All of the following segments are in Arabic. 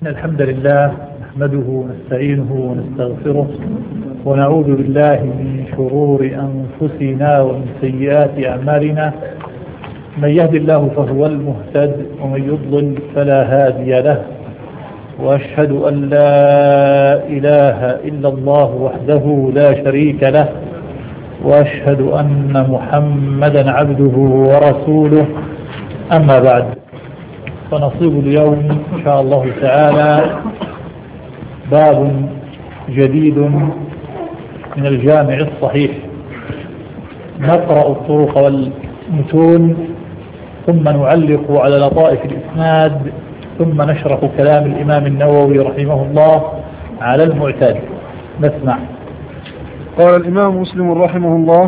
إن الحمد لله نحمده ونستعينه ونستغفره ونعوذ بالله من شرور أنفسنا ومن سيئات أعمالنا. من يهد الله فهو المهتد ومن يضلل فلا هادي له، وأشهد أن لا إله إلا الله وحده لا شريك له، وأشهد أن محمدا عبده ورسوله. أما بعد، فنصيب اليوم إن شاء الله تعالى باب جديد من الجامع الصحيح. نقرأ الطرق والمتون، ثم نعلق على لطائف الإسناد، ثم نشرح كلام الإمام النووي رحمه الله على المعتاد. نسمع. قال الإمام مسلم رحمه الله: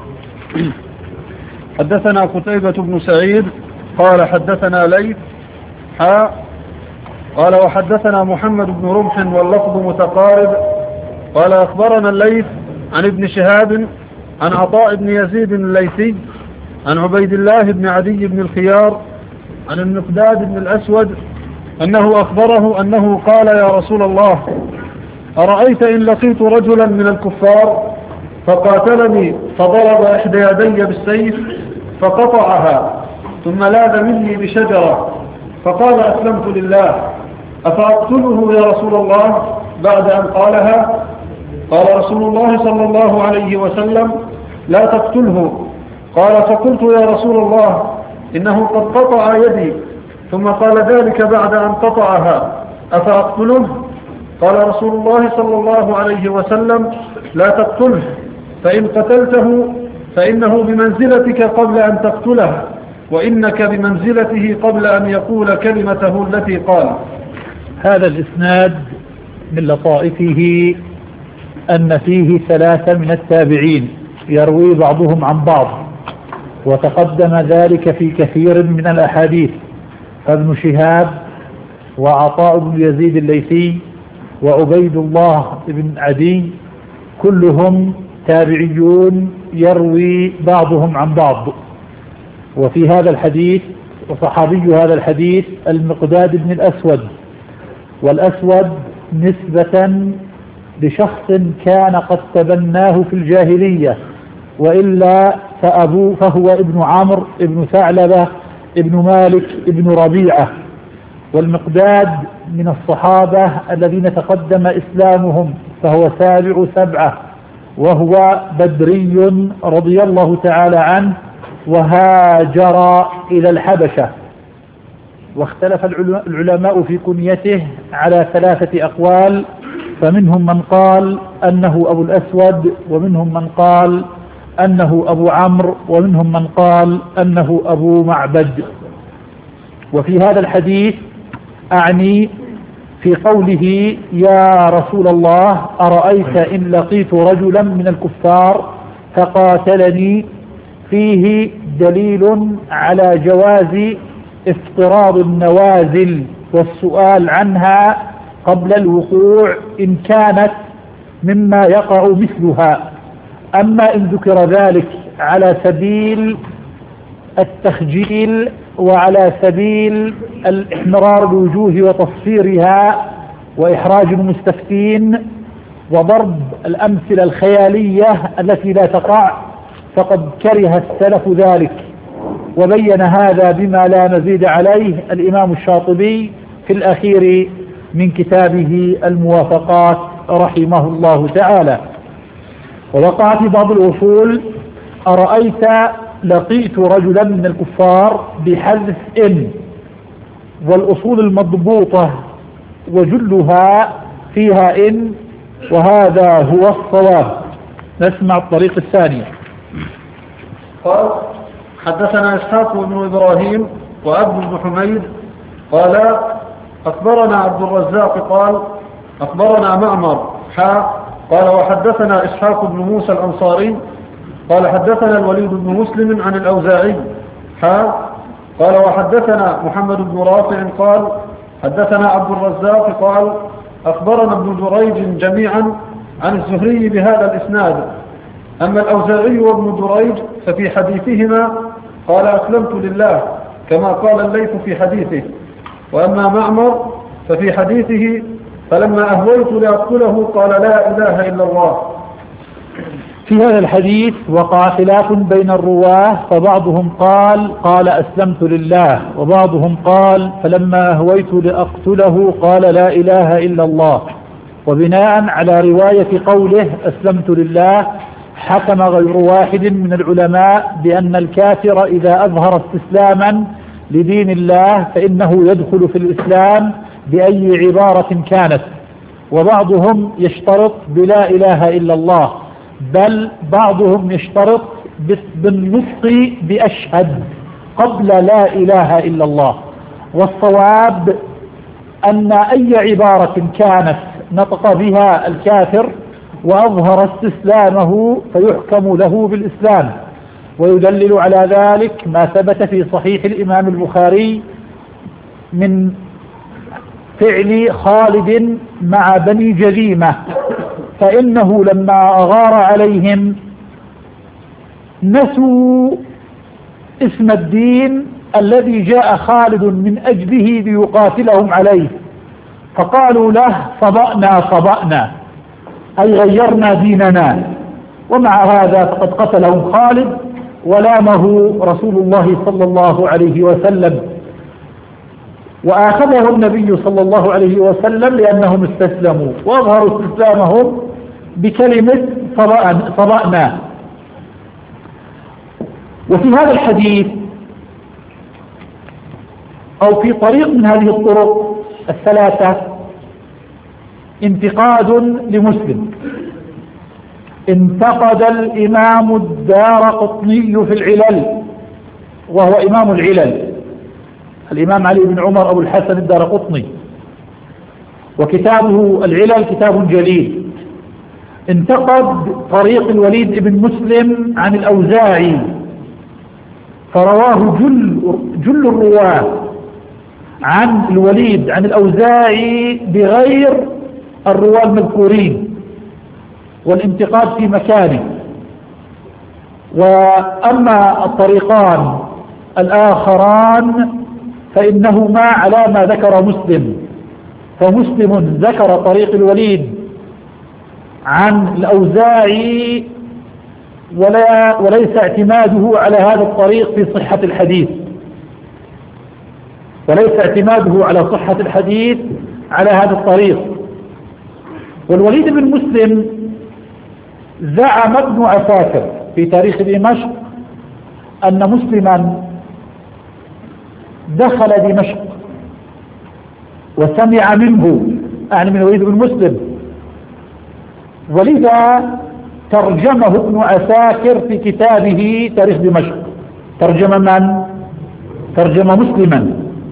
حدثنا قتيبة بن سعيد قال حدثنا ليث قال وحدثنا محمد بن رمح واللفظ متقارب قال أخبرنا الليث عن ابن شهاب عن عطاء بن يزيد الليثي عن عبيد الله بن عدي بن الخيار عن المقداد بن الأسود أنه أخبره أنه قال: يا رسول الله، أرأيت إن لقيت رجلا من الكفار فقاتلني فضرب إحدى يدي بالسيف فقطعها، ثم لاذ مني بشجرة فقال: أسلمت لله، أفأقتله يا رسول الله بعد أن قالها؟ قال رسول الله صلى الله عليه وسلم: لا تقتله. قال: فقلت: يا رسول الله، إنه قد قطع يدي، ثم قال ذلك بعد أن قطعها، أفأقتله؟ قال رسول الله صلى الله عليه وسلم: لا تقتله، فإن قتلته فإنه بمنزلتك قبل أن تقتله، وإنك بمنزلته قبل أن يقول كلمته التي قال. هذا الإسناد من لطائفه أن فيه ثلاثة من التابعين يروي بعضهم عن بعض، وتقدم ذلك في كثير من الأحاديث، فابن شهاب وعطاء بن يزيد الليثي وعبيد الله بن عدي كلهم تابعيون يروي بعضهم عن بعض. وفي هذا الحديث وصحابي هذا الحديث المقداد بن الأسود، والأسود نسبة لشخص كان قد تبناه في الجاهلية، وإلا فهو ابن عمرو ابن ثعلبة ابن مالك ابن ربيعة. والمقداد من الصحابة الذين تقدم إسلامهم، فهو سابع سبعة، وهو بدري رضي الله تعالى عنه، وهاجر إلى الحبشة. واختلف العلماء في كنيته على ثلاثة أقوال، فمنهم من قال أنه أبو الأسود، ومنهم من قال أنه أبو عمرو، ومنهم من قال أنه أبو معبد. وفي هذا الحديث أعني في قوله: يا رسول الله، أرأيت إن لقيت رجلا من الكفار فقاتلني، فيه دليل على جواز افتراض النوازل والسؤال عنها قبل الوقوع إن كانت مما يقع مثلها. أما إن ذكر ذلك على سبيل التخجيل وعلى سبيل الإحمرار الوجوه وتصفيرها وإحراج المستفتين وضرب الأمثلة الخيالية التي لا تقع، فقد كره السلف ذلك، وبين هذا بما لا مزيد عليه الإمام الشاطبي في الأخير من كتابه الموافقات رحمه الله تعالى. ووقع في بعض الأصول: أرأيت لقيت رجلا من الكفار بحذف إن، والأصول المضبوطة وجلها فيها إن، وهذا هو الصواب. نسمع الطريق الثانية. قال: حدثنا إسحاق بن إبراهيم وعبد بن حميد قال أخبرنا عبد الرزاق قال أخبرنا معمر قال وحدثنا إسحاق بن موسى الأنصاري قال حدثنا الوليد بن مسلم عن الأوزاعي قال وحدثنا محمد بن رافع قال حدثنا عبد الرزاق قال أخبرنا ابن جريج جميعا عن الزهري بهذا الإسناد. أما الأوزاعي وابن جريج ففي حديثهما قال أسلمت لله كما قال الليث في حديثه، وأما معمر ففي حديثه فلما أهويت لأقتله قال لا إله إلا الله. في هذا الحديث وقع خلاف بين الرواه، فبعضهم قال أسلمت لله، وبعضهم قال فلما أهويت لأقتله قال لا إله إلا الله. وبناء على رواية قوله أسلمت لله حكم غير واحد من العلماء بأن الكافر إذا أظهر استسلاما لدين الله فإنه يدخل في الإسلام بأي عبارة كانت، وبعضهم يشترط بلا إله إلا الله، بل بعضهم يشترط بالنطق بأشهد قبل لا إله إلا الله. والصواب أن أي عبارة كانت نطق بها الكافر وأظهر استسلامه فيحكم له بالإسلام. ويدلل على ذلك ما ثبت في صحيح الإمام البخاري من فعل خالد مع بني جذيمة، فإنه لما أغار عليهم نسوا اسم الدين الذي جاء خالد من أجله ليقاتلهم عليه، فقالوا له صبأنا أي غيرنا ديننا. ومع هذا فقد قتلهم خالد ولامه رسول الله صلى الله عليه وسلم، وآخذه النبي صلى الله عليه وسلم لأنهم استسلموا وأظهروا استسلامهم بكلمة صبأنا. وفي هذا الحديث أو في طريق من هذه الطرق الثلاثة انتقاد لمسلم. انتقد الإمام الدارقطني في العلل، وهو إمام العلل الإمام علي بن عمر أبو الحسن الدارقطني، وكتابه العلل كتاب جليل. انتقد طريق الوليد بن مسلم عن الأوزاعي، فرواه جل الرواة عن الوليد عن الأوزاعي بغير الرواة المذكورين، والانتقاد في مكانه. وأما الطريقان الآخران فإنهما على ما ذكر مسلم، فمسلم ذكر طريق الوليد عن الأوزاعي وليس اعتماده على هذا الطريق في صحة الحديث، وليس اعتماده على صحة الحديث على هذا الطريق. والوليد بن مسلم زعم ابن عساكر في تاريخ دمشق أن مسلما دخل دمشق وسمع منه، يعني من الوليد بن مسلم، ولذا ترجمه ابن عساكر في كتابه تاريخ دمشق. ترجم من؟ ترجم مسلما.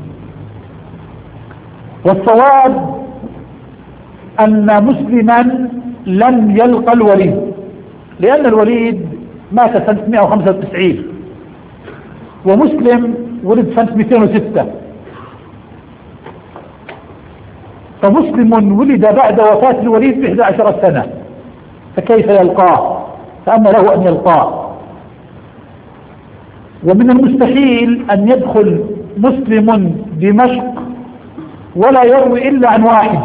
والصواب أن مسلما لم يلقى الوليد، لأن الوليد مات سنة 195 ومسلم ولد سنة 206، فمسلم ولد بعد وفاة الوليد ب11 سنة، فكيف يلقاه؟ فأما له أن يلقاه. ومن المستحيل أن يدخل مسلم دمشق ولا يروي إلا عن واحد.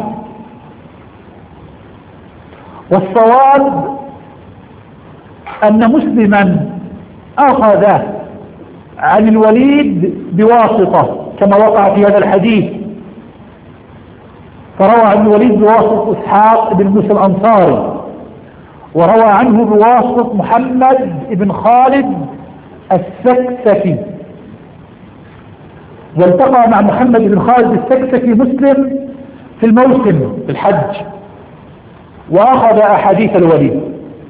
والصواب أن مسلما أخذ عن الوليد بواسطة كما وقع في هذا الحديث، فروى عن الوليد بواسطة إسحاق بن موسى الأنصاري، وروى عنه بواسطة محمد بن خالد السكسكي، والتقى مع محمد بن خالد السكسكي مسلم في الموسم في الحج، وأخذ أحاديث الوليد.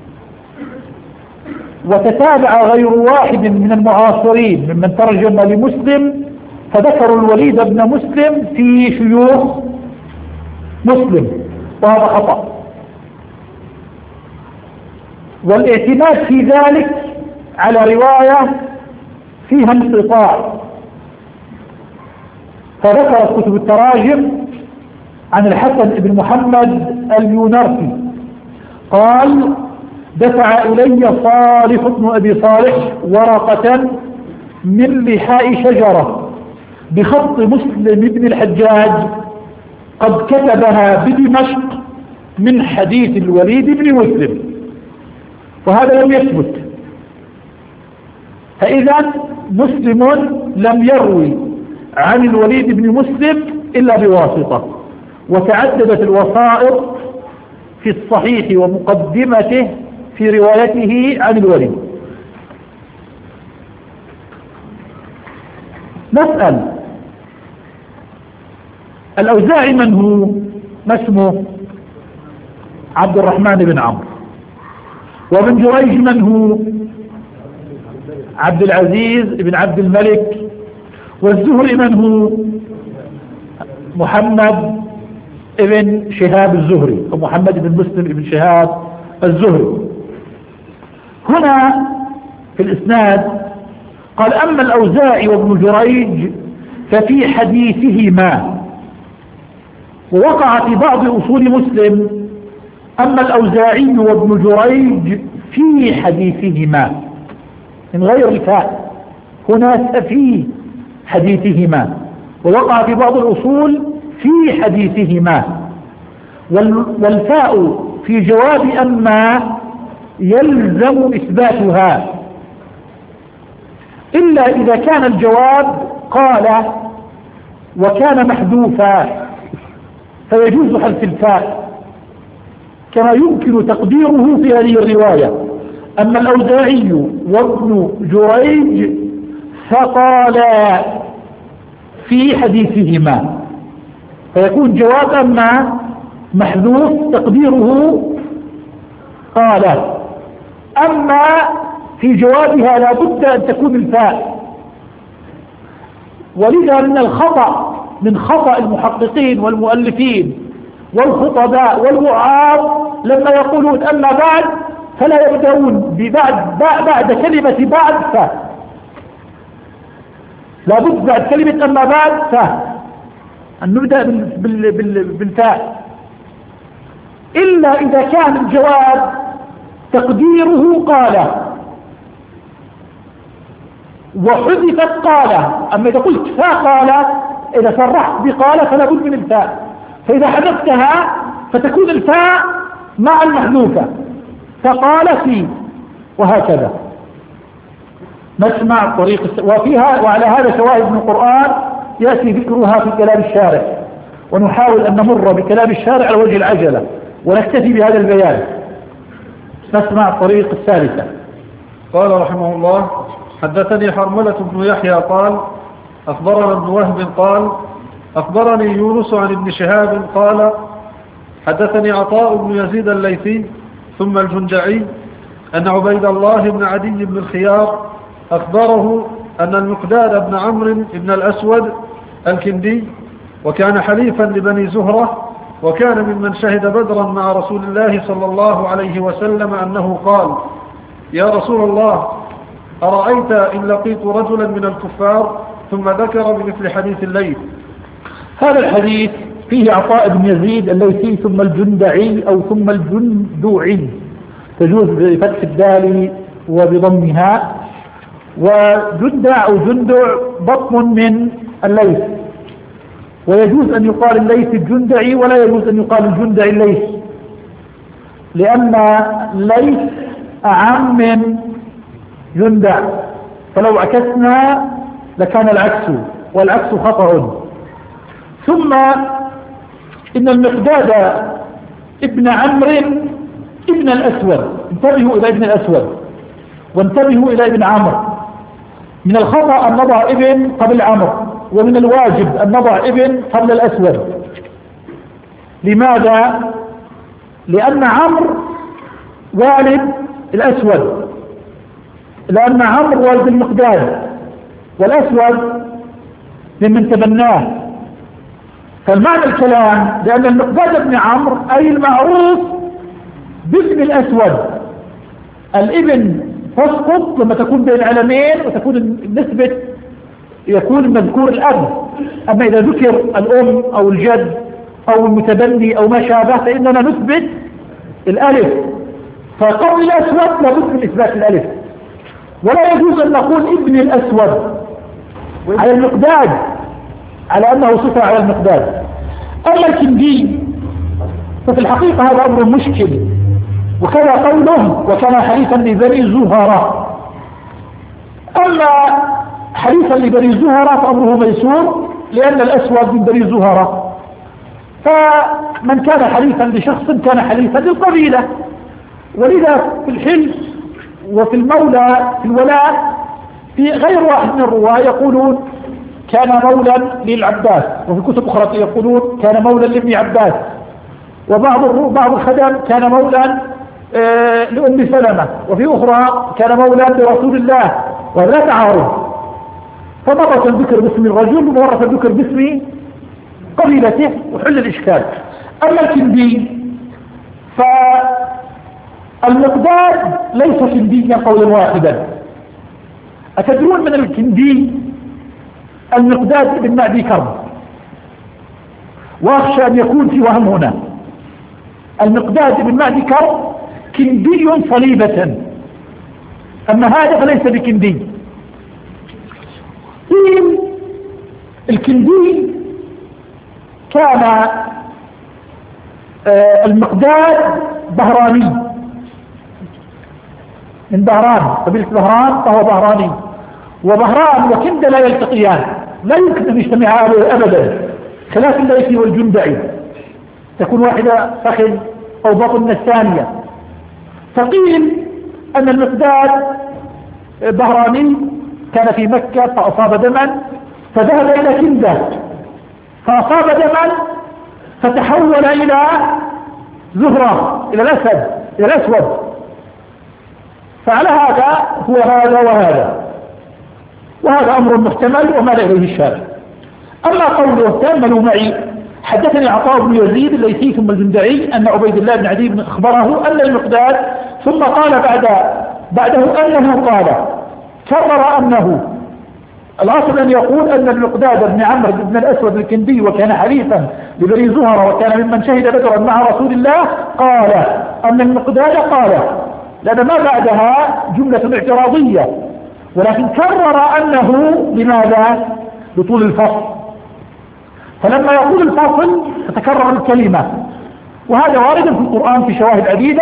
وتتابع غير واحد من المعاصرين ممن ترجم لمسلم فذكروا الوليد بن مسلم في شيوخ مسلم، وهذا خطأ. والاعتماد في ذلك على رواية فيها انقطاع، فذكرت كتب التراجم عن الحسن بن محمد اليونرسي قال: دفع إلي صالح بن أبي صالح ورقة من لحاء شجرة بخط مسلم بن الحجاج قد كتبها بدمشق من حديث الوليد بن مسلم، وهذا لم يثبت. فإذا مسلم لم يروي عن الوليد بن مسلم إلا بواسطة، وتعددت الوسائط في الصحيح ومقدمته في روايته عن الوليد. نسأل الأوزاعي من هو؟ ما اسمه؟ عبد الرحمن بن عمرو. وابن جريج من هو؟ عبد العزيز بن عبد الملك. والزهري من هو؟ محمد ابن شهاب الزهري، أو محمد بن مسلم ابن شهاب الزهري. هنا في الإسناد قال: أما الأوزاعي وابن جريج ففي حديثهما. ووقع في بعض أصول مسلم: أما الأوزاعي وابن جريج في حديثهما، من غير الفاء، هنا في حديثهما. ووقع في بعض الأصول في حديثهما، والفاء في جواب أما يلزم إثباتها، إلا إذا كان الجواب قال وكان محذوفا فيجوز حذف الفاء، كما يمكن تقديره في هذه الرواية: أما الأوزاعي وابن جريج فقالا في حديثهما، فيكون جواب أما محذوف تقديره قال. أما في جوابها لا بد أن تكون الفاء. ولذا من خطأ المحققين والمؤلفين والخطباء والوعاظ لما يقولون أما بعد فلا يبدأون بعد كلمة بعد فاء، لا بد بعد كلمة أما بعد فاء أن نبدأ بالفاء، إلا إذا كان الجواب تقديره قال وحذفت قال. أما إذا قلت فقال، إذا صرحت بقال فلا بد من الفاء، فإذا حذفتها فتكون الفاء مع المحذوفة، فقال في، وهكذا. نسمع طريق وفيها، وعلى هذا شواهد من القرآن يأتي ذكرها في كلام الشارع، ونحاول أن نمر بكلام الشارع على وجه العجلة ونكتفي بهذا البيان. نسمع الطريق الثالثة. قال رحمه الله: حدثني حرملة بن يحيى قال: أخبرنا ابن وهب قال: أخبرني يونس عن ابن شهاب قال: حدثني عطاء بن يزيد الليثي ثم الجندعي أن عبيد الله بن عدي بن الخيار أخبره أن المقداد بن عمرو بن الأسود الكندي، وكان حليفا لبني زهرة، وكان ممن شهد بدرا مع رسول الله صلى الله عليه وسلم، أنه قال: يا رسول الله، أرأيت إن لقيت رجلا من الكفار؟ ثم ذكر بمثل حديث الليث. هذا الحديث فيه عطاء بن يزيد الليثي ثم الجندعي أو ثم الجندعي، تجوز بفتح الدال وبضمها، وجندع أو جندع بطن من الليث، ويجوز أن يقال الليث الجندعي ولا يجوز أن يقال الجندعي الليث، لأن الليث أعم من جندع، فلو عكسنا لكان العكس، والعكس خطأ. ثم إن المقداد ابن عمرو ابن الأسود، انتبهوا إلى ابن الأسود وانتبهوا إلى ابن عمرو. من الخطأ أن نضع ابن قبل عمرو، ومن الواجب أن نضع ابن قبل الأسود. لماذا؟ لأن عمرو والد الأسود، لأن عمرو والد المقداد، والأسود ممن تبناه. فالمعنى الكلام لأن المقداد بن عمرو أي المعروف باسم الأسود. الابن تسقط لما تكون بين علمين وتكون النسبة يكون المذكور الأب، أما إذا ذكر الأم أو الجد أو المتبني أو ما شابه فإننا نثبت الألف، فقول الأسود لابد من إثبات الألف، ولا يجوز أن نقول ابن الأسود على المقداد على أنه صفة على المقداد. أما الكندي ففي الحقيقة هذا أمر مشكل، وكذا قوله وكان حليفا لبني زهرة. أما حليفا لبني زهرة فأمره ميسور، لأن الأسود من بني زهرة، فمن كان حليفا لشخص كان حليفا للقبيلة. ولذا في الحلف وفي المولى في الولاء في غير واحد من الرواة يقولون كان مولا للعباس، وفي كتب أخرى يقولون كان مولا لابن عباس، وبعض الخدم كان مولا لأم سلمة، وفي أخرى كان مولا لرسول الله، ولا تعارض. فمرة ذكر باسم الرجل ومرة ذكر باسم قبيلته وحل الإشكال. أما الكندي فالمقداد ليس كنديا قولا واحدا. أتدرون من الكندي المقداد بن معدي كرب، وأخشى أن يكون في وهم هنا. المقداد بن معدي كرب كندي صليبة، أما هذا فليس بكندي. الكندي كان المقداد بهراني من بهران، قبيلة بهران، فهو بهراني. وبهران وكند لا يلتقيان، لا يمكن أن يجتمعا أبدا، خلاف الليثي والجندعي، تكون واحدة فخذ أو بطن الثانية. فقيل أن المقداد بهراني كان في مكة فأصاب دما، فذهب إلى كندة فأصاب دما، فتحول إلى زهرة، إلى الأسد، إلى الأسود. فعلى هذا هو هذا وهذا أمر محتمل وما إليه الشارع. أما قوله تأملوا معي حدثني عطاء بن يزيد الليثي ثم الجندعي أن عبيد الله بن عدي بن أخبره أن المقداد، ثم قال بعده أنه قال كرر أنه الأصل أن يقول أن المقداد بن عمرو بن الأسود الكندي وكان حليفا لبني زهرة وكان ممن شهد بدرا مع رسول الله، قال أن المقداد قال، لأن ما بعدها جملة اعتراضية، ولكن كرر أنه لماذا؟ لطول الفصل. فلما يقول الفصل تتكرر الكلمة، وهذا وارد في القرآن في شواهد عديدة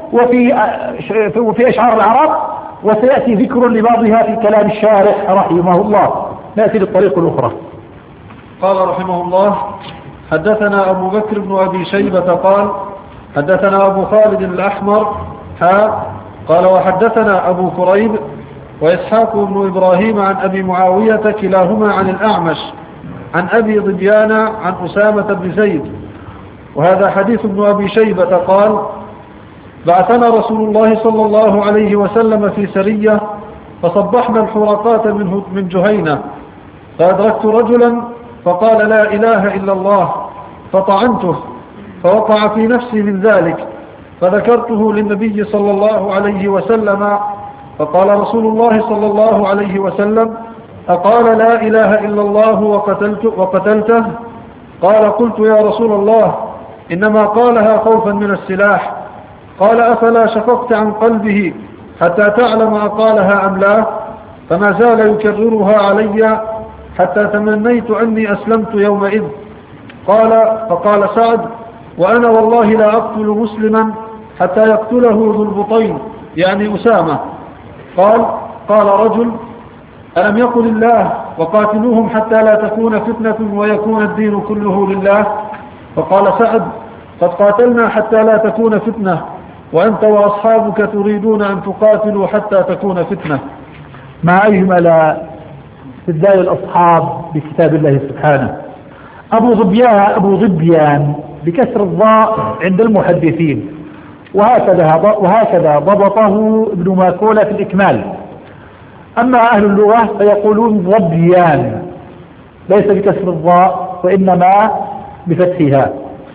وفي أشعار العرب، وسيأتي ذكر لبعضها في كلام الشارح رحمه الله. نأتي للطريق الأخرى. قال رحمه الله حدثنا أبو بكر بن أبي شيبة قال حدثنا أبو خالد الأحمر قال وحدثنا أبو كريب وإسحاق بن إبراهيم عن أبي معاوية كلاهما عن الأعمش عن أبي ضبيان عن أسامة بن زيد. وهذا حديث ابن أبي شيبة قال بعثنا رسول الله صلى الله عليه وسلم في سرية فصبحنا الحرقات من جهينة، فأدركت رجلا فقال لا إله إلا الله، فطعنته فوقع في نفسي من ذلك، فذكرته للنبي صلى الله عليه وسلم، فقال رسول الله صلى الله عليه وسلم أقال لا إله إلا الله وقتلته؟ قال قلت يا رسول الله إنما قالها خوفا من السلاح. قال أفلا شققت عن قلبه حتى تعلم أقالها أم لا؟ فما زال يكررها علي حتى تمنيت أني أسلمت يومئذ. فقال سعد وأنا والله لا أقتل مسلما حتى يقتله ذو البطين يعني أسامة. قال رجل ألم يقل الله وقاتلوهم حتى لا تكون فتنة ويكون الدين كله لله؟ فقال سعد قد قاتلنا حتى لا تكون فتنة، وأنت وأصحابك تريدون أن تقاتلوا حتى تكون فتنة. ما أجمل استدلال الأصحاب بكتاب الله سبحانه. أبو ظبيان بكسر الضاء عند المحدثين، وهكذا ضبطه ابن ماكولة في الإكمال. أما أهل اللغة فيقولون ظبيان، ليس بكسر الضاء وإنما بفتحها.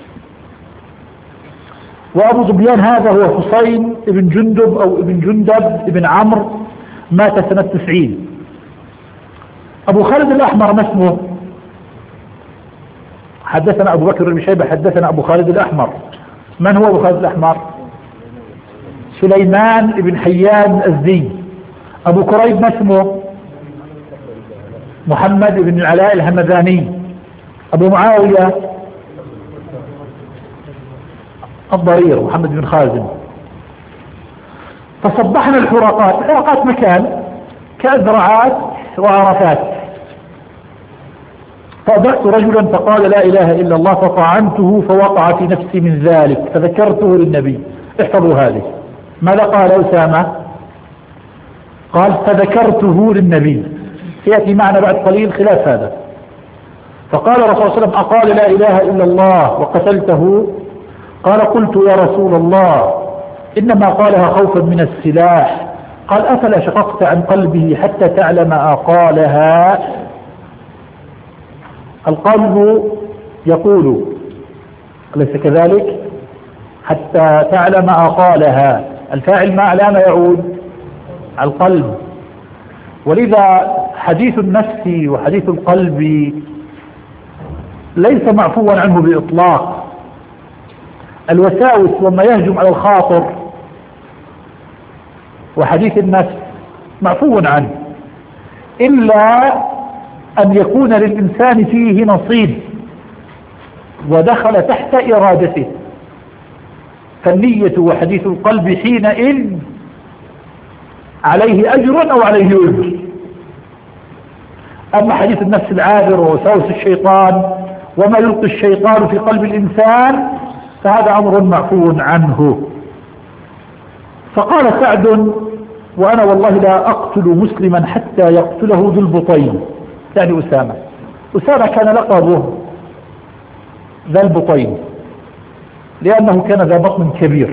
وأبو ظبيان هذا هو حسين ابن جندب أو ابن جندب ابن عمرو، مات سنة 90. أبو خالد الأحمر ما اسمه؟ حدثنا أبو بكر بن شيبة حدثنا أبو خالد الأحمر. من هو أبو خالد الأحمر؟ سليمان بن حيان الزي. أبو كريب ما اسمه؟ محمد بن العلاء الهمذاني. أبو معاوية الضرير محمد بن خازم. فصبحنا الحرقات مكان كأزرعات وعرفات، فأدركت رجلا فقال لا إله إلا الله فطعنته فوقع في نفسي من ذلك فذكرته للنبي. احفظوا هذه، ماذا قال أسامة؟ قال فذكرته للنبي، سيأتي معنا بعد قليل خلاف هذا. فقال الرسول صلى الله عليه وسلم أقال لا إله إلا الله وقتلته؟ قال قلت يا رسول الله إنما قالها خوفا من السلاح. قال أفلا شققت عن قلبه حتى تعلم أقالها؟ القلب يقول أليس كذلك؟ حتى تعلم أقالها، الفاعل ما علامة يعود على القلب. ولذا حديث النفس وحديث القلب ليس معفوا عنه بإطلاق. الوساوس وما يهجم على الخاطر وحديث النفس معفو عنه، إلا أن يكون للإنسان فيه نصيب ودخل تحت إرادته، فالنية وحديث القلب حينئذ عليه أجر أو عليه وزر. أما حديث النفس العابر ووساوس الشيطان وما يلقي الشيطان في قلب الإنسان فهذا أمر معفو عنه. فقال سعد وأنا والله لا أقتل مسلما حتى يقتله ذو البطين، يعني أسامة كان لقبه ذا البطين لأنه كان ذا بطن كبير.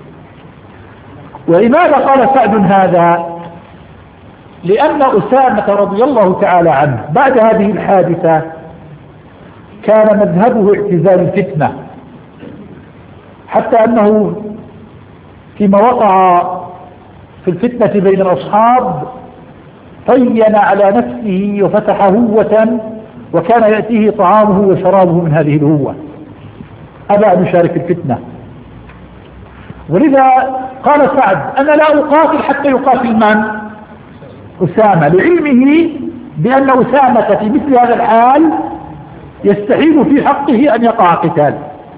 ولماذا قال سعد هذا؟ لأن أسامة رضي الله تعالى عنه بعد هذه الحادثة كان مذهبه اعتزال الفتنة، حتى أنه فيما وقع في الفتنة بين الأصحاب طين على نفسه وفتح هوة وكان يأتيه طعامه وشرابه من هذه الهوة، أبى أن يشارك الفتنة. ولذا قال سعد أنا لا أقاتل حتى يقاتل من؟ أسامة، لعلمه بأن أسامة في مثل هذا الحال يستحيل في حقه أن يقع قتال.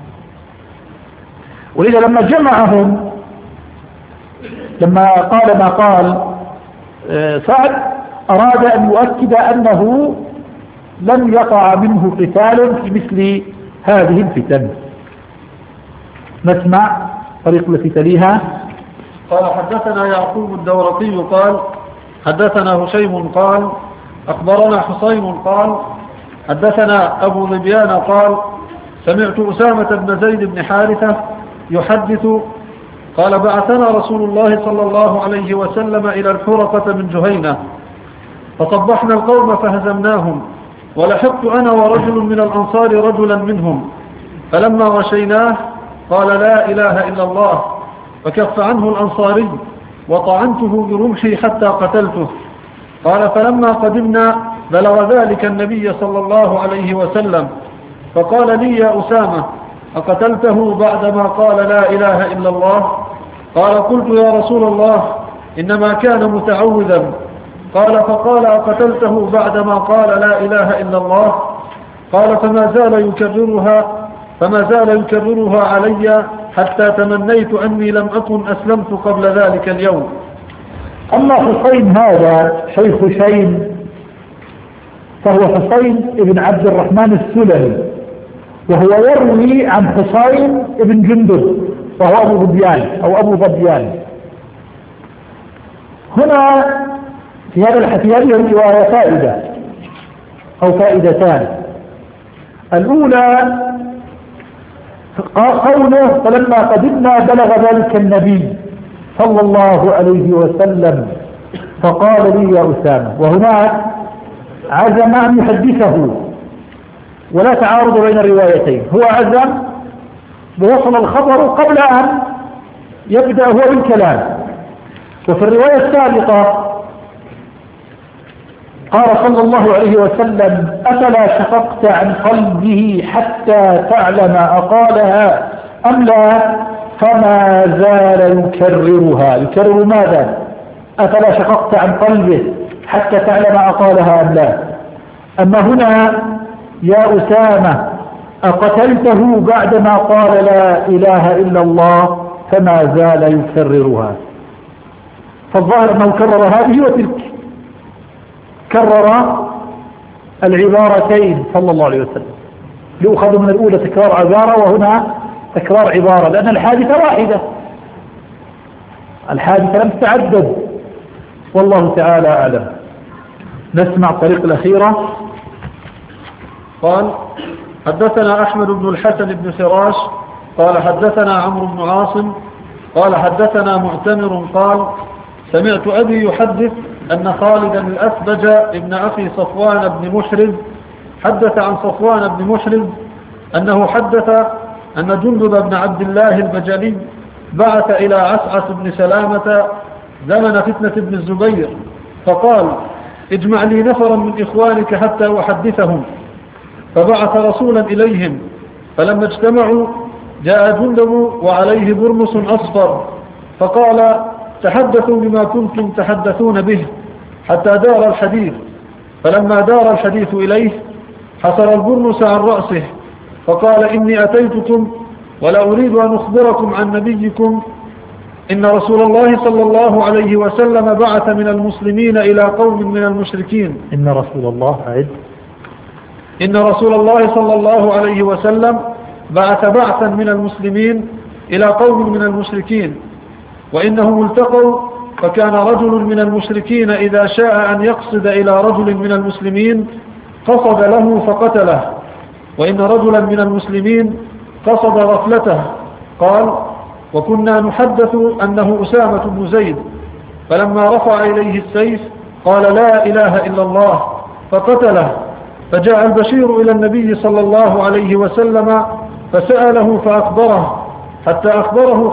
ولذا لما جمعهم لما قال ما قال سعد أراد أن يؤكد أنه لن يقع منه قتال في مثل هذه الفتن. نسمع طريق التي تليها. قال حدثنا يعقوب الدورقي قال حدثنا هشيم قال أخبرنا حسين قال حدثنا أبو ظبيان قال سمعت أسامة بن زيد بن حارثة يحدث قال بعثنا رسول الله صلى الله عليه وسلم إلى الحرقة من جهينة فصبحنا القوم فهزمناهم، ولحقت أنا ورجل من الأنصار رجلا منهم، فلما غشيناه قال لا إله إلا الله، فكف عنه الأنصاري وطعنته برمحي حتى قتلته. قال فلما قدمنا بلغ ذلك النبي صلى الله عليه وسلم فقال لي يا أسامة أقتلته بعدما قال لا إله إلا الله؟ قال قلت يا رسول الله إنما كان متعوذا. قال فقال أقتلته بعدما قال لا إله إلا الله؟ قال فما زال يكررها علي حتى تمنيت أني لم أكن أسلمت قبل ذلك اليوم. أما حسين هذا شيخ حسين فهو حسين بن عبد الرحمن السلمي، وهو يروي عن حسين بن جندب وهو أبو ظبيان أو أبو ظبيان. هنا في هذه الرواية فائدة أو فائدتان. الأولى قوله فلما قدمنا بلغ ذلك النبي صلى الله عليه وسلم فقال لي يا أسامة، وهناك عزم أن يحدثه ولا تعارض بين الروايتين، هو عزم ووصل الخبر قبل أن يبدأ هو بالكلام. وفي الرواية السابقة قال صلى الله عليه وسلم أفلا شققت عن قلبه حتى تعلم أقالها أم لا؟ فما زال يكررها. يكرر ماذا؟ أفلا شققت عن قلبه حتى تعلم أقالها أم لا؟ أما هنا يا أسامة أقتلته بعدما قال لا إله إلا الله؟ فما زال يكررها. فالظاهر أنه كرر هذه وتلك، كرر العبارتين صلى الله عليه وسلم، يؤخذ من الأولى تكرار عبارة وهنا تكرار عبارة، لأن الحادثة واحدة، الحادثة لم تتعدد، والله تعالى أعلم. نسمع الطريق الأخيرة. قال: حدثنا أحمد بن الحسن بن فراش قال حدثنا عمرو بن عاصم قال حدثنا معتمر قال: سمعت أبي يحدث أن خالدا الأسبج ابن أخي صفوان بن محرز حدث عن صفوان بن محرز أنه حدث أن جندب بن عبد الله البجلي بعث إلى عسعس بن سلامة زمن فتنة ابن الزبير فقال: اجمع لي نفرا من إخوانك حتى أحدثهم. فبعث رسولا إليهم، فلما اجتمعوا جاء جندب وعليه برمس أصفر، فقال: تحدثوا بما كنتم تحدثون به حتى دار الحديث. فلما دار الحديث إليه حصر البرمس عن رأسه، فقال: إني أتيتكم ولا أريد أن أخبركم عن نبيكم، إن رسول الله صلى الله عليه وسلم بعث من المسلمين إلى قوم من المشركين. إن رسول الله صلى الله عليه وسلم بعث بعثا من المسلمين إلى قوم من المشركين، وإنهم التقوا، فكان رجل من المشركين إذا شاء أن يقصد إلى رجل من المسلمين قصد له فقتله، وإن رجلا من المسلمين قصد غفلته. قال: وكنا نحدث أنه أسامة بن زيد، فلما رفع إليه السيف قال: لا إله إلا الله، فقتله. فجاء البشير إلى النبي صلى الله عليه وسلم فسأله فأخبره حتى أخبره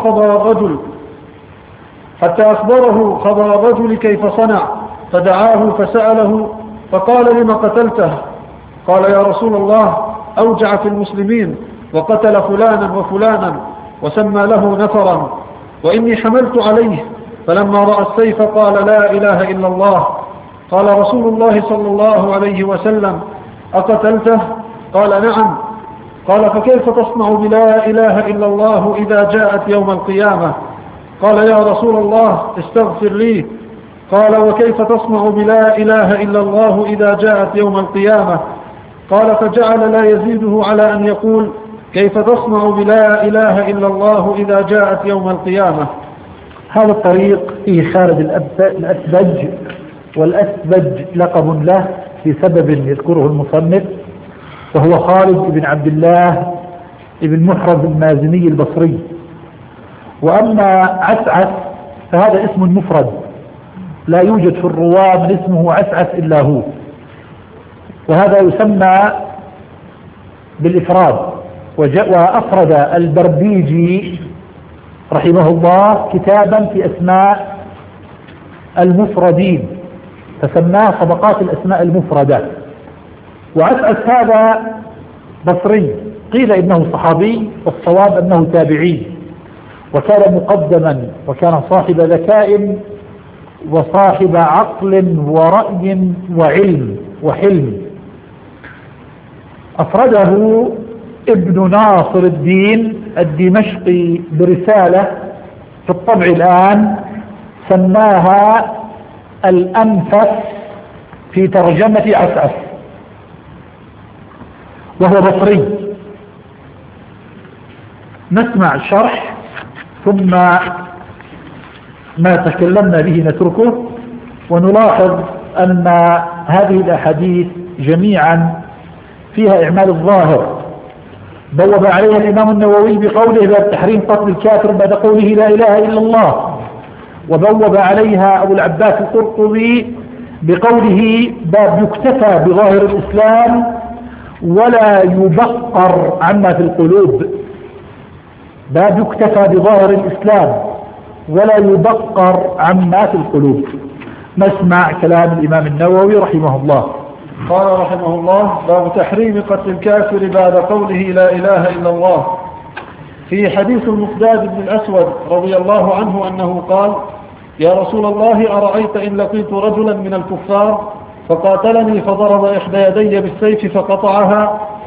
خبر الرجل كيف صنع، فدعاه فسأله فقال: لما قتلته؟ قال: يا رسول الله، أوجع في المسلمين وقتل فلانا وفلانا وسمى له نفرا، وإني حملت عليه، فلما رأى السيف قال: لا إله إلا الله. قال رسول الله صلى الله عليه وسلم: أقتلته؟ قال: نعم. قال: فكيف تصنع بلا إله إلا الله إذا جاءت يوم القيامة؟ قال: يا رسول الله، استغفر لي. قال: وكيف تصنع بلا إله إلا الله إذا جاءت يوم القيامة؟ قال: فجعل لا يزيده على أن يقول: كيف تصنع بلا إله إلا الله إذا جاءت يوم القيامة. هذا الطريق فيه خالد الأسبج، والأسبج لقب له في سبب يذكره المصنف، وهو خالد بن عبد الله بن محرز المازني البصري. وأما عسعس فهذا اسم مفرد، لا يوجد في الرواة من اسمه عسعس إلا هو، وهذا يسمى بالإفراد. وأفرد البربيجي رحمه الله كتابا في أسماء المفردين، فسماه طبقات الأسماء المفردة. وعسعس هذا بصري، قيل إنه صحابي، والصواب أنه تابعي، وكان مقدما، وكان صاحب ذكاء وصاحب عقل ورأي وعلم وحلم. أفرده ابن ناصر الدين الدمشقي برسالة في الطبع الآن سماها الأنفس في ترجمة عسعس، وهو بصري. نسمع الشرح ثم ما تكلمنا به نتركه، ونلاحظ أن هذه الأحاديث جميعا فيها إعمال الظاهر. بوب عليها الإمام النووي بقوله: باب تحريم قتل الكافر بعد قوله لا إله إلا الله. وبوب عليها أبو العباس القرطبي بقوله: باب يكتفى بظاهر الإسلام ولا يبقر عما في القلوب. باب يكتفى بظاهر الإسلام ولا يبقر عما في القلوب. نسمع كلام الإمام النووي رحمه الله. قال رحمه الله: باب تحريم قتل الكافر بعد قوله لا إله إلا الله. في حديث المقداد بن الأسود رضي الله عنه أنه قال: يا رسول الله، أرأيت إن لقيت رجلا من الكفار فقاتلني فضرب إحدى يدي بالسيف فقطعها،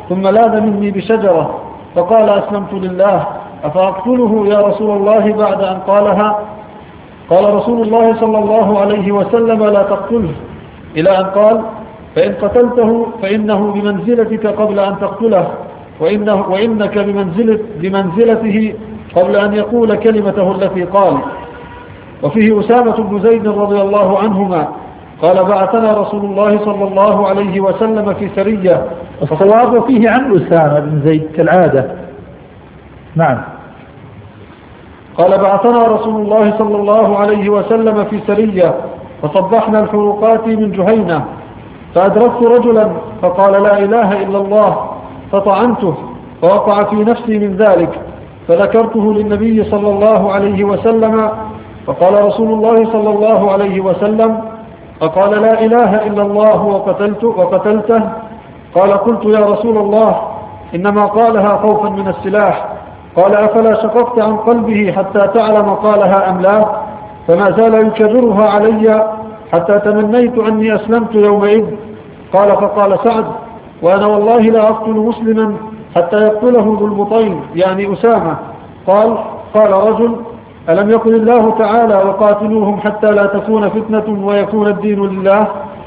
ثم لاذ مني بشجرة فقال أسلمت لله أفأقتله يا رسول الله بعد أن قالها؟ قال رسول الله صلى الله عليه وسلم لا تقتله، إلى أن قال فإن قتلته فإنه بمنزلتك قبل أن تقتله، وإنك بمنزلته قبل أن يقول كلمته التي قال. وفيه أسامة بن زيد رضي الله عنهما قال بعثنا رسول الله صلى الله عليه وسلم في سرية. الصواب فيه عن أسامة بن زيد كالعادة. نعم. قال بعثنا رسول الله صلى الله عليه وسلم في سرية فصبحنا الحروقات من جهينة، فأدركت رجلا فقال لا إله إلا الله، فطعنته فوقع في نفسي من ذلك، فذكرته للنبي صلى الله عليه وسلم، فقال رسول الله صلى الله عليه وسلم فقال لا إله إلا الله وقتلته؟ قال قلت يا رسول الله إنما قالها خوفا من السلاح. قال أفلا شققت عن قلبه حتى تعلم قالها أم لا؟ فما زال يكررها علي حتى تمنيت أني أسلمت يومئذ. قال فقال سعد وأنا والله لا أقتل مسلما حتى يقتله ذو البطين يعني أسامة. قال رجل ألم يقل الله تعالى وقاتلوهم حتى لا تكون فتنة ويكون الدين لله؟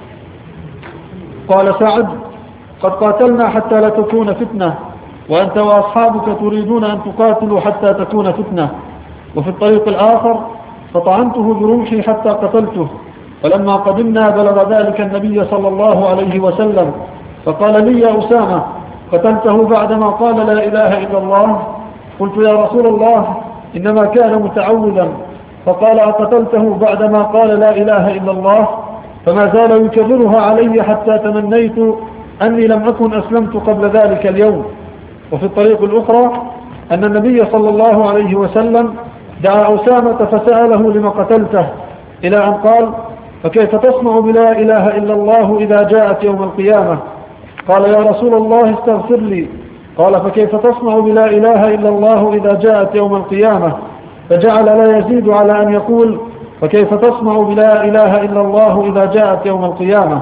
قال سعد قد قاتلنا حتى لا تكون فتنة، وأنت وأصحابك تريدون أن تقاتلوا حتى تكون فتنة. وفي الطريق الآخر فطعنته برمحي حتى قتلته، فلما قدمنا بلغ ذلك النبي صلى الله عليه وسلم فقال لي يا أسامة قتلته بعدما قال لا إله إلا الله؟ قلت يا رسول الله إنما كان متعوذا. فقال أقتلته بعدما قال لا إله إلا الله؟ فما زال يكررها علي حتى تمنيت أني لم أكن أسلمت قبل ذلك اليوم. وفي الطريق الأخرى أن النبي صلى الله عليه وسلم دعا أسامة فسأله لما قتلته، إلى أن قال فكيف تصنع بلا إله إلا الله إذا جاءت يوم القيامة؟ قال يا رسول الله استغفر لي. قال فكيف تصنع بلا إله إلا الله إذا جاءت يوم القيامة؟ فجعل لا يزيد على أن يقول فكيف تصنع بلا إله إلا الله إذا جاءت يوم القيامة.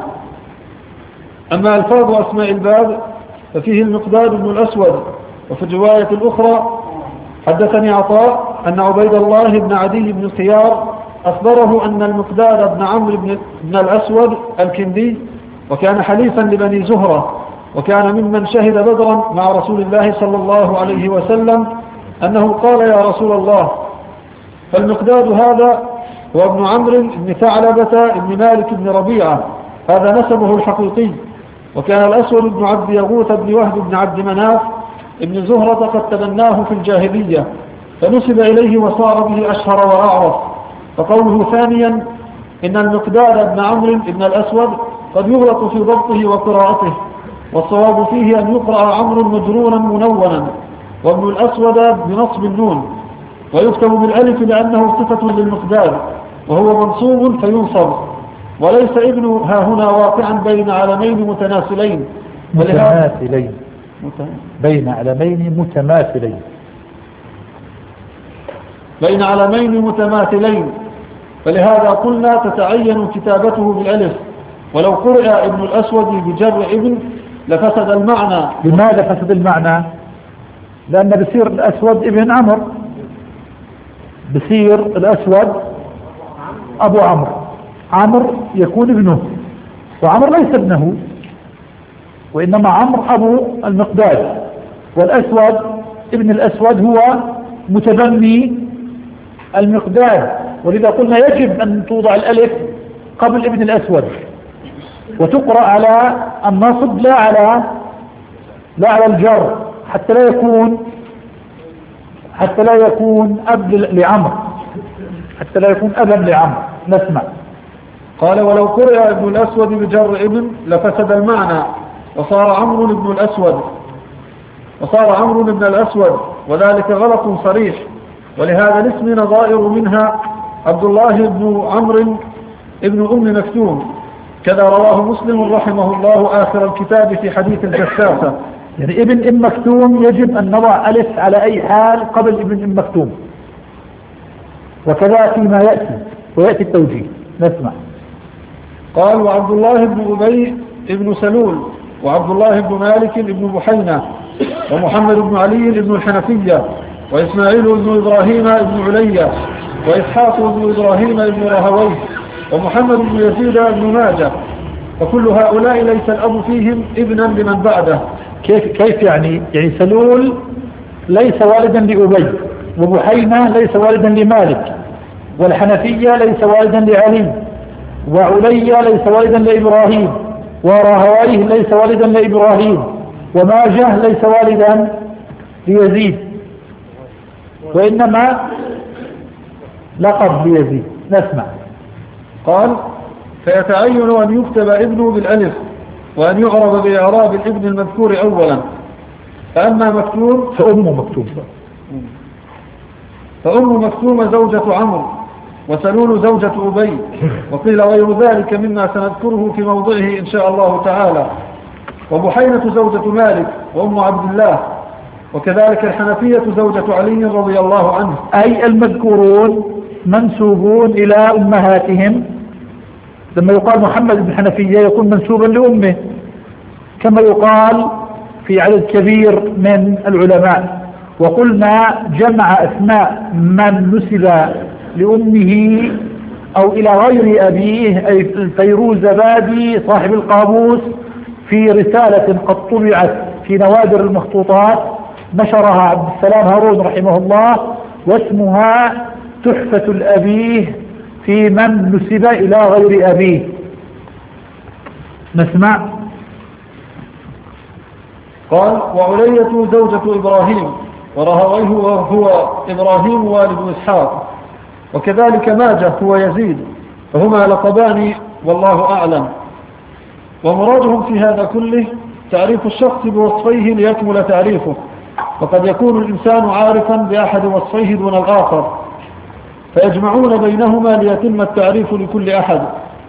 أما ألفاظ أسماء الباب ففيه المقداد بن الأسود. وفي الرواية الأخرى حدثني عطاء أن عبيد الله بن عدي بن الخيار أخبره أن المقداد بن عمرو بن الأسود الكندي وكان حليفا لبني زهرة، وكان ممن شهد بدرا مع رسول الله صلى الله عليه وسلم، أنه قال يا رسول الله. فالمقداد هذا هو ابن عمرو بن ثعلبة بن مالك بن ربيعة، هذا نسبه الحقيقي. وكان الأسود بن عبد يغوث بن وهب بن عبد مناف ابن زهرة قد تبناه في الجاهلية فنسب إليه وصار به أشهر وأعرف. فقوله ثانيا إن المقداد بن عمرو بن الأسود قد يغلط في ضبطه وقراءته، والصواب فيه أن يقرأ عمرو مجرونا منونا، وابن الأسود بنصب النون، ويكتب بالألف لأنه صفة للمقداد وهو منصوب فينصب، وليس ابن ها هنا واقعا بين علمين متناسلين بين علمين متماثلين، فلهذا قلنا تتعين كتابته بالألف. ولو قرئ ابن الأسود بجر ابن لفسد المعنى. لماذا فسد المعنى؟ لأن بصير الأسود ابن عمرو، بصير الأسود أبو عمرو يكون ابنه، وعمر ليس ابنه، وإنما عمرو أبو المقداد، والأسود ابن الأسود هو متبني المقداد. ولذا قلنا يجب أن توضع الألف قبل ابن الأسود وتقرأ على النصب لا على الجر، حتى لا يكون أب لعمر، نسمع. قال ولو قرئ ابن الأسود بجر ابن لفسد المعنى وصار عمرو بن الأسود، وذلك غلط صريح. ولهذا الاسم نظائر منها عبد الله بن عمرو ابن أم مكتوم، كذا رواه مسلم رحمه الله آخر الكتاب في حديث الجساسة. يعني ابن أم مكتوم يجب أن نضع ألف على أي حال قبل ابن أم مكتوم، وكذا فيما ويأتي التوجيه. نسمع. قال وعبد الله بن أبي بن سلول وعبد الله بن مالك بن بحينة، ومحمد بن علي بن الحنفية، وإسماعيل بن إبراهيم بن عليا، وإسحاق بن إبراهيم بن راهويه، ومحمد بن يزيد بن ماجه. فكل هؤلاء ليس الأب فيهم ابنا لمن بعده. كيف يعني سلول ليس والدا لأبي، وبحينة ليس والدا لمالك، والحنفية ليس والدا لعلي، وعلي ليس والدا لإبراهيم، وراهويه ليس والدا لإبراهيم، وماجه ليس والدا ليزيد، وإنما لقب ليزيد. نسمع. قال: فيتعين أن يكتب ابنه بالألف، وأن يعرب بإعراب الابن المذكور أولا. فأما مكتوم فأم مكتوم زوجة عمرو، وسلول زوجة أبي، وقيل غير ذلك مما سنذكره في موضعه إن شاء الله تعالى. وبحينة زوجة مالك وأم عبد الله، وكذلك الحنفية زوجة علي رضي الله عنه. أي المذكورون منسوبون إلى أمهاتهم. لما يقال محمد بن حنفية يكون منسوبا لأمه، كما يقال في عدد كبير من العلماء. وقلنا جمع أسماء من نسب لأمه أو إلى غير أبيه، أي الفيروزبادي صاحب القاموس في رسالة قد طبعت في نوادر المخطوطات نشرها عبد السلام هارون رحمه الله، واسمها تحفة الأبيه في من نسب إلى غير أبيه. نسمع. قال: وعلية زوجة إبراهيم، ورهويه هو إبراهيم والد إسحاق، وكذلك ماجه هو يزيد، فهما لقبان والله أعلم. ومرادهم في هذا كله تعريف الشخص بوصفيه ليكمل تعريفه، وقد يكون الإنسان عارفا بأحد وصفيه دون الآخر، فيجمعون بينهما ليتم التعريف لكل أحد.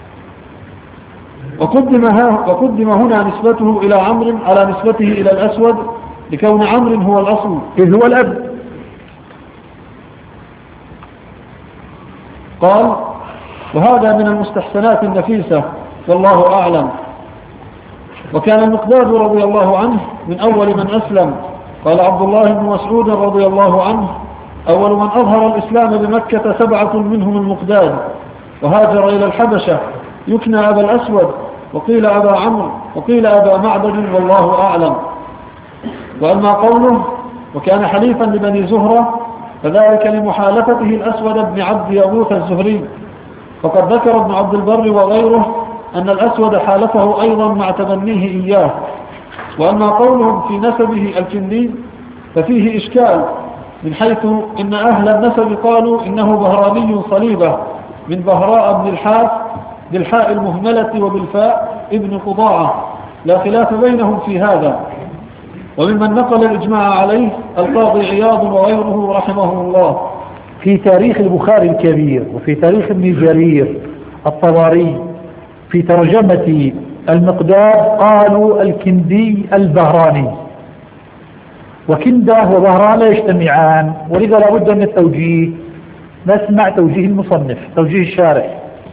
وقدم هنا نسبته إلى عمرو على نسبته إلى الأسود، لكون عمرو هو الأصل إذ هو الأب. قال: وهذا من المستحسنات النفيسة والله أعلم. وكان المقداد رضي الله عنه من أول من أسلم. قال عبد الله بن مسعود رضي الله عنه: أول من أظهر الإسلام بمكة 7 منهم المقداد، وهاجر إلى الحبشة، يكنى أبا الأسود، وقيل أبا عمرو، وقيل أبا معبد، والله أعلم. وأما قوله وكان حليفا لبني زهرة، فذلك لمحالفته الأسود بن عبد يغوث الزهري، فقد ذكر ابن عبد البر وغيره أن الأسود حالفه أيضا مع تبنيه إياه. وأما قولهم في نسبه الكندي ففيه إشكال، من حيث إن أهل النسب قالوا إنه بهراني صليبة من بهراء بن الحاف بالحاء المهملة وبالفاء ابن قضاعة، لا خلاف بينهم في هذا. وممن نقل الإجماع عليه القاضي عياض وغيره رحمه الله. في تاريخ البخاري الكبير، وفي تاريخ ابن جرير الطبري في ترجمة المقداد قالوا الكندي البهراني، وكنده وبهران لا يجتمعان، ولذا لابد من التوجيه. نسمع توجيه المصنف، توجيه الشارح.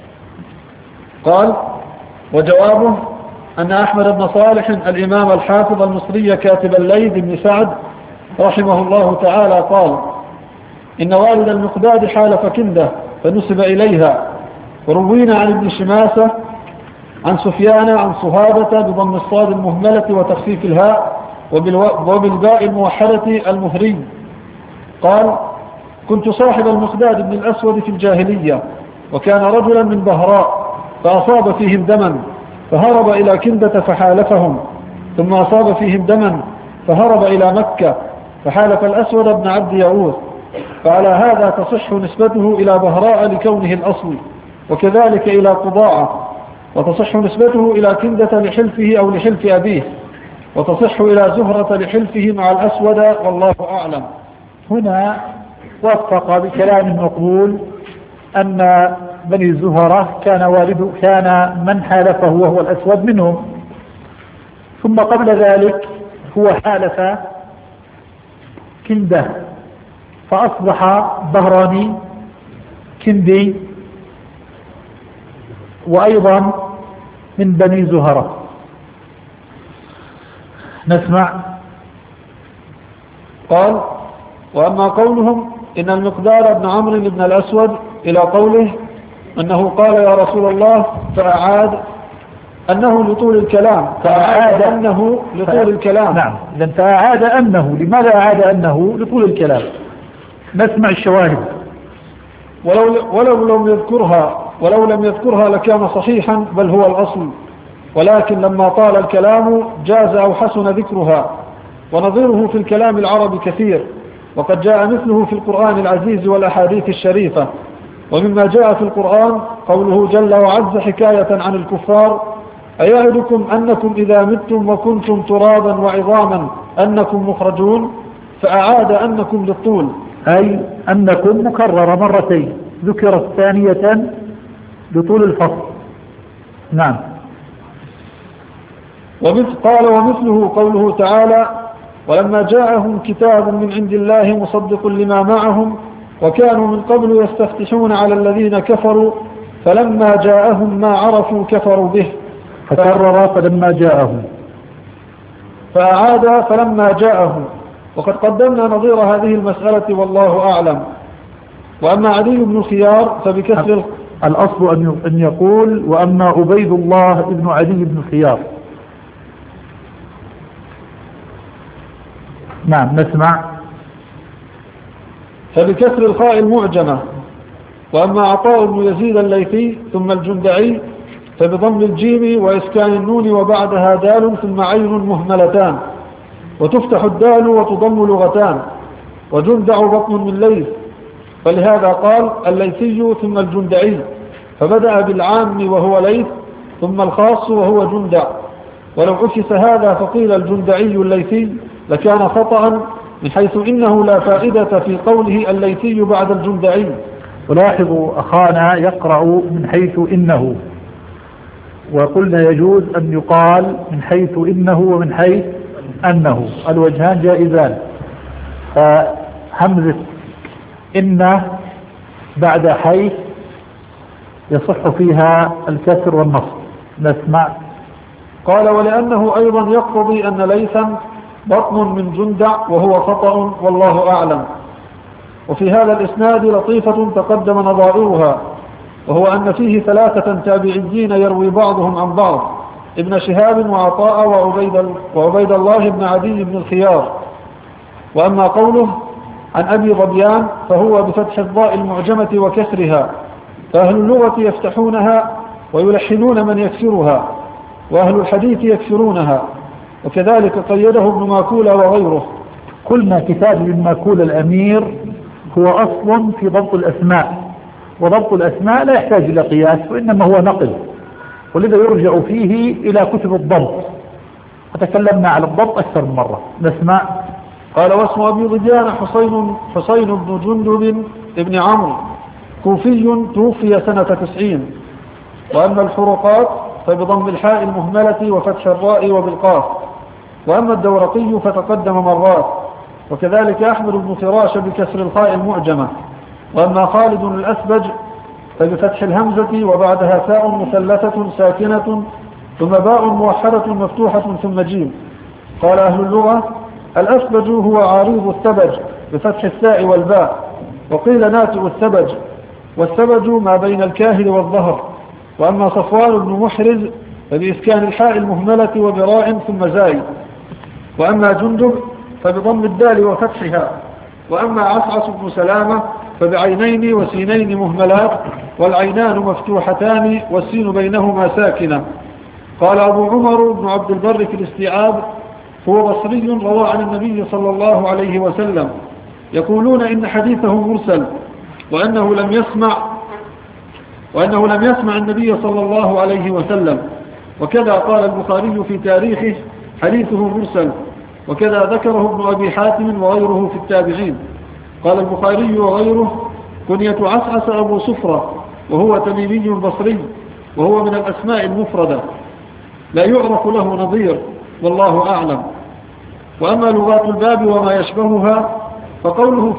قال: وجوابه أن أحمد بن صالح الإمام الحافظ المصري كاتب الليث بن سعد رحمه الله تعالى قال: إن والد المقداد حالف كنده فنسب إليها. وروينا عن ابن شماسة عن سفيان عن صهابة بضم الصاد المهملة وتخفيف الهاء وبالباء الموحدة المهري قال: كنت صاحب المقداد بن الأسود في الجاهلية، وكان رجلا من بهراء، فأصاب فيهم دما فهرب إلى كندة فحالفهم، ثم أصاب فيهم دما فهرب إلى مكة فحالف الأسود بن عبد يغوث، فعلى هذا تصح نسبته إلى بهراء لكونه الأصل، وكذلك إلى قضاعة، وتصح نسبته إلى كندة لحلفه أو لحلف أبيه، وتصح إلى زهرة لحلفه مع الأسود، والله أعلم. هنا وفق بكلام مقبول أن بني زهرة كان من حالفه وهو الأسود منهم، ثم قبل ذلك هو حالف كندة فأصبح بهراني كندي وأيضا من بني زهرة. نسمع. قال: وأما قولهم إن المقدار بن عمرو بن الأسود إلى قوله أنه قال يا رسول الله فأعاد أنه لطول الكلام، فأعاد أنه لطول الكلام. نعم، إذن فأعاد أنه، لماذا أعاد أنه؟ لطول الكلام. نسمع الشواهد. ولو لم يذكرها لكان صحيحا، بل هو الأصل، ولكن لما طال الكلام جاز أو حسن ذكرها، ونظيره في الكلام العربي كثير، وقد جاء مثله في القرآن العزيز والأحاديث الشريفة. ومما جاء في القرآن قوله جل وعز حكاية عن الكفار: أيعدكم أنكم إذا متم وكنتم ترابا وعظاما أنكم مخرجون، فأعاد أنكم للطول، أي أنكم مكررة مرتين، ذكرت ثانية لطول الفصل. نعم. قال: ومثله قوله تعالى: ولما جاءهم كتاب من عند الله مصدق لما معهم وكانوا من قبل يستفتحون على الذين كفروا فلما جاءهم ما عرفوا كفروا به، فكرر فلما جاءهم، فأعاد فلما جاءهم. وقد قدمنا نظير هذه المسألة والله أعلم. وأما عدي بن خيار فبكسر الأصل أن يقول وأما عبيد الله بن عدي بن خيار. نعم. نسمع. فبكسر الخاء المعجمة. وأما عطاء بن يزيد الليثي ثم الجندعي فبضم الجيم وإسكان النون وبعدها دال ثم عين مهملتان، وتفتح الدال وتضم لغتان، وجندع بطن من ليث، فلهذا قال الليثي ثم الجندعي، فبدأ بالعام وهو ليث ثم الخاص وهو جندع. ولو عكس هذا فقيل الجندعي الليثي لكان خطأ، من حيث إنه لا فائدة في قوله الليثي بعد الجندعي. ولاحظوا أخانا يقرأ من حيث إنه، وقلنا يجوز أن يقال من حيث إنه ومن حيث أنه، الوجهان جائزان. فهمزة إن بعد حيث يصح فيها الكسر والنصب. نسمع. قال: ولأنه أيضا يقتضي أن ليثا بطن من جندع وهو خطأ والله أعلم. وفي هذا الإسناد لطيفة تقدم نظائرها، وهو أن فيه 3 تابعيين يروي بعضهم عن بعض: ابن شهاب وعطاء وعبيد الله بن عدي بن الخيار. وأما قوله عن أبي ظبيان فهو بفتح الضاء المعجمة وكسرها، فأهل اللغة يفتحونها ويلحنون من يكسرها، وأهل الحديث يكسرونها، وكذلك قيده ابن ماكول وغيره. قلنا كتاب ابن ماكول الأمير هو أصل في ضبط الأسماء، وضبط الأسماء لا يحتاج إلى قياس، وإنما هو نقل، ولذا يرجع فيه إلى كتب الضبط، وتكلمنا على الضبط أكثر من مرة. نسمع. قال: واسم أبي ضجان حسين بن جندب ابن عمرو، كوفي، توفي سنة 90. وأما الحرقات فبضم الحاء المهملة وفتح الراء وبالقاف. وأما الدورقي فتقدم مرات، وكذلك أحمد بن فراش بكسر الخاء المعجمة. وأما خالد الأسبج فبفتح الهمزة وبعدها ثاء مثلثة ساكنة ثم باء موحدة مفتوحة ثم جيم. قال أهل اللغة: الأسبج هو عريض الثبج بفتح الثاء والباء، وقيل ناتئ الثبج، والثبج ما بين الكاهل والظهر. وأما صفوان بن محرز فبإسكان الحاء المهملة وبراء ثم زاي. وأما جندب فبضم الدال وفتحها. وأما عصعص بن سلامة فبعينين وسينين مهملات، والعينان مفتوحتان والسين بينهما ساكنة. قال أبو عمر بن عبد البر في الاستيعاب: هو بصري روى عن النبي صلى الله عليه وسلم، يقولون إن حديثه مرسل، وأنه لم يسمع النبي صلى الله عليه وسلم. وكذا قال البخاري في تاريخه: حديثه مرسل. وكذا ذكره ابن أبي حاتم وغيره في التابعين. قال البخاري وغيره: كنية عسعس أبو صفرة، وهو تميمي بصري، وهو من الأسماء المفردة لا يعرف له نظير، والله أعلم. وأما لغات الباب وما يشبهها فقوله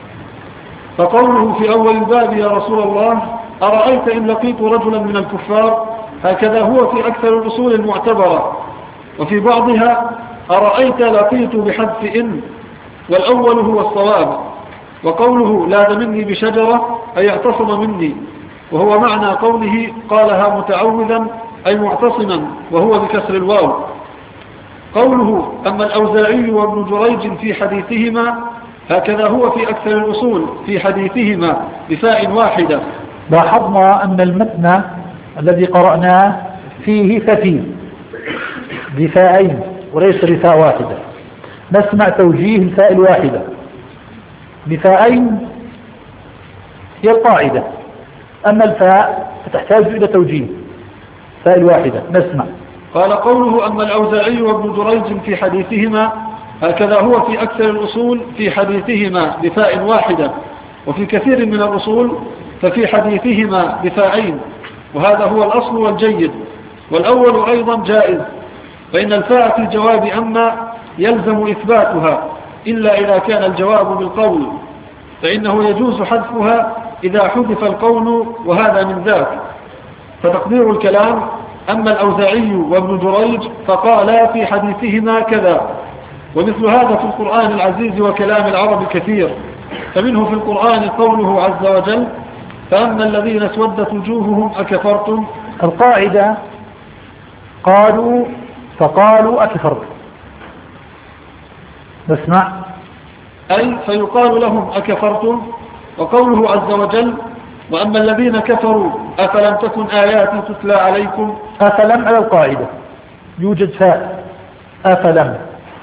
في أول الباب: يا رسول الله أرأيت إن لقيت رجلا من الكفار، هكذا هو في أكثر الأصول المعتبرة. وفي بعضها أرأيت لقيت بحذف إن، والأول هو الصواب. وقوله لاذ مني بشجرة أي اعتصم مني، وهو معنى قوله قالها متعوذا أي معتصما، وهو بكسر الواو. قوله أما الأوزاعي وابن جريج في حديثهما هكذا هو في أكثر الأصول في حديثهما بفاء واحدة. لاحظنا أن المتن الذي قرأناه فيه ففي بفاءين وليس بفاء واحدة. نسمع توجيه الفاء الواحدة بفاءين هي القاعدة، أما الفاء فتحتاج إلى توجيه فاء الواحدة. نسمع. قال قوله أما الأوزاعي وابن جريج في حديثهما هكذا هو في أكثر الأصول في حديثهما بفاء واحدة، وفي كثير من الأصول ففي حديثهما بفاءين، وهذا هو الأصل والجيد. والأول أيضا جائز، فإن الفاء في جواب أما يلزم إثباتها إلا إذا كان الجواب بالقول، فإنه يجوز حذفها إذا حذف القول، وهذا من ذاك. فتقدير الكلام أما الأوزاعي وابن جريج فقالا في حديثهما كذا. ومثل هذا في القرآن العزيز وكلام العرب كثير، فمنه في القرآن قوله عز وجل فأما الذين اسودت وجوههم أكفرتم. القاعدة قالوا فقالوا أكفرتم. نسمع. أي فيقال لهم أكفرتم. وقوله عز وجل وأما الذين كفروا أفلم تكن آياتي تتلى عليكم. أفلم على القاعدة يوجد فاء أفلم،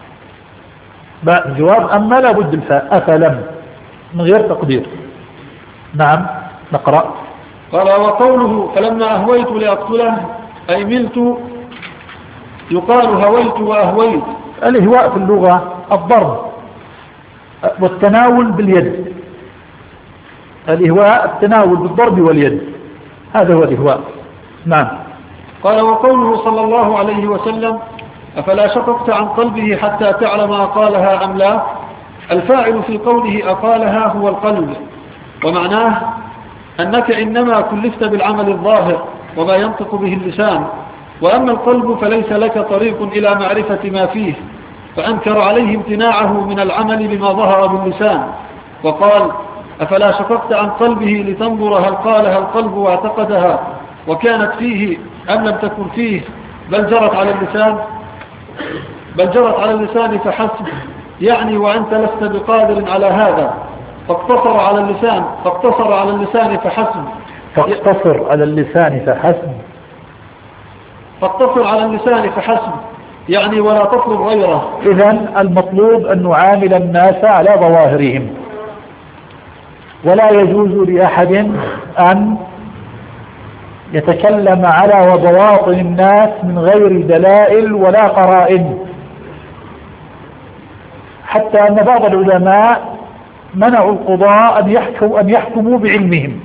الجواب أما لا بد الفاء أفلم من غير تقدير. نعم نقرأ. قال وقوله فلما أهويت لأقتله أي ملت، يقال هويت وأهويت. الإهواء في اللغة الضرب والتناول باليد. الإهواء التناول بالضرب واليد، هذا هو الإهواء. نعم. قال وقوله صلى الله عليه وسلم أفلا شققت عن قلبه حتى تعلم أقالها أم لا. الفاعل في قوله أقالها هو القلب، ومعناه أنك إنما كلفت بالعمل الظاهر وما ينطق به اللسان، وأما القلب فليس لك طريق إلى معرفة ما فيه، فأنكر عليه امتناعه من العمل بما ظهر باللسان، وقال أفلا شققت عن قلبه لتنظر هل قالها القلب واعتقدها وكانت فيه أم لم تكن فيه، بل جرت على اللسان فحسب، يعني وأنت لست بقادر على هذا، فاقتصر على اللسان فحسب. فاقتصر على اللسان فحسب يعني ولا تطلب غيره. إذن المطلوب أن نعامل الناس على ظواهرهم، ولا يجوز لأحد أن يتكلم على وبواطن الناس من غير دلائل ولا قرائن، حتى أن بعض العلماء منعوا القضاء أن يحكموا بعلمهم.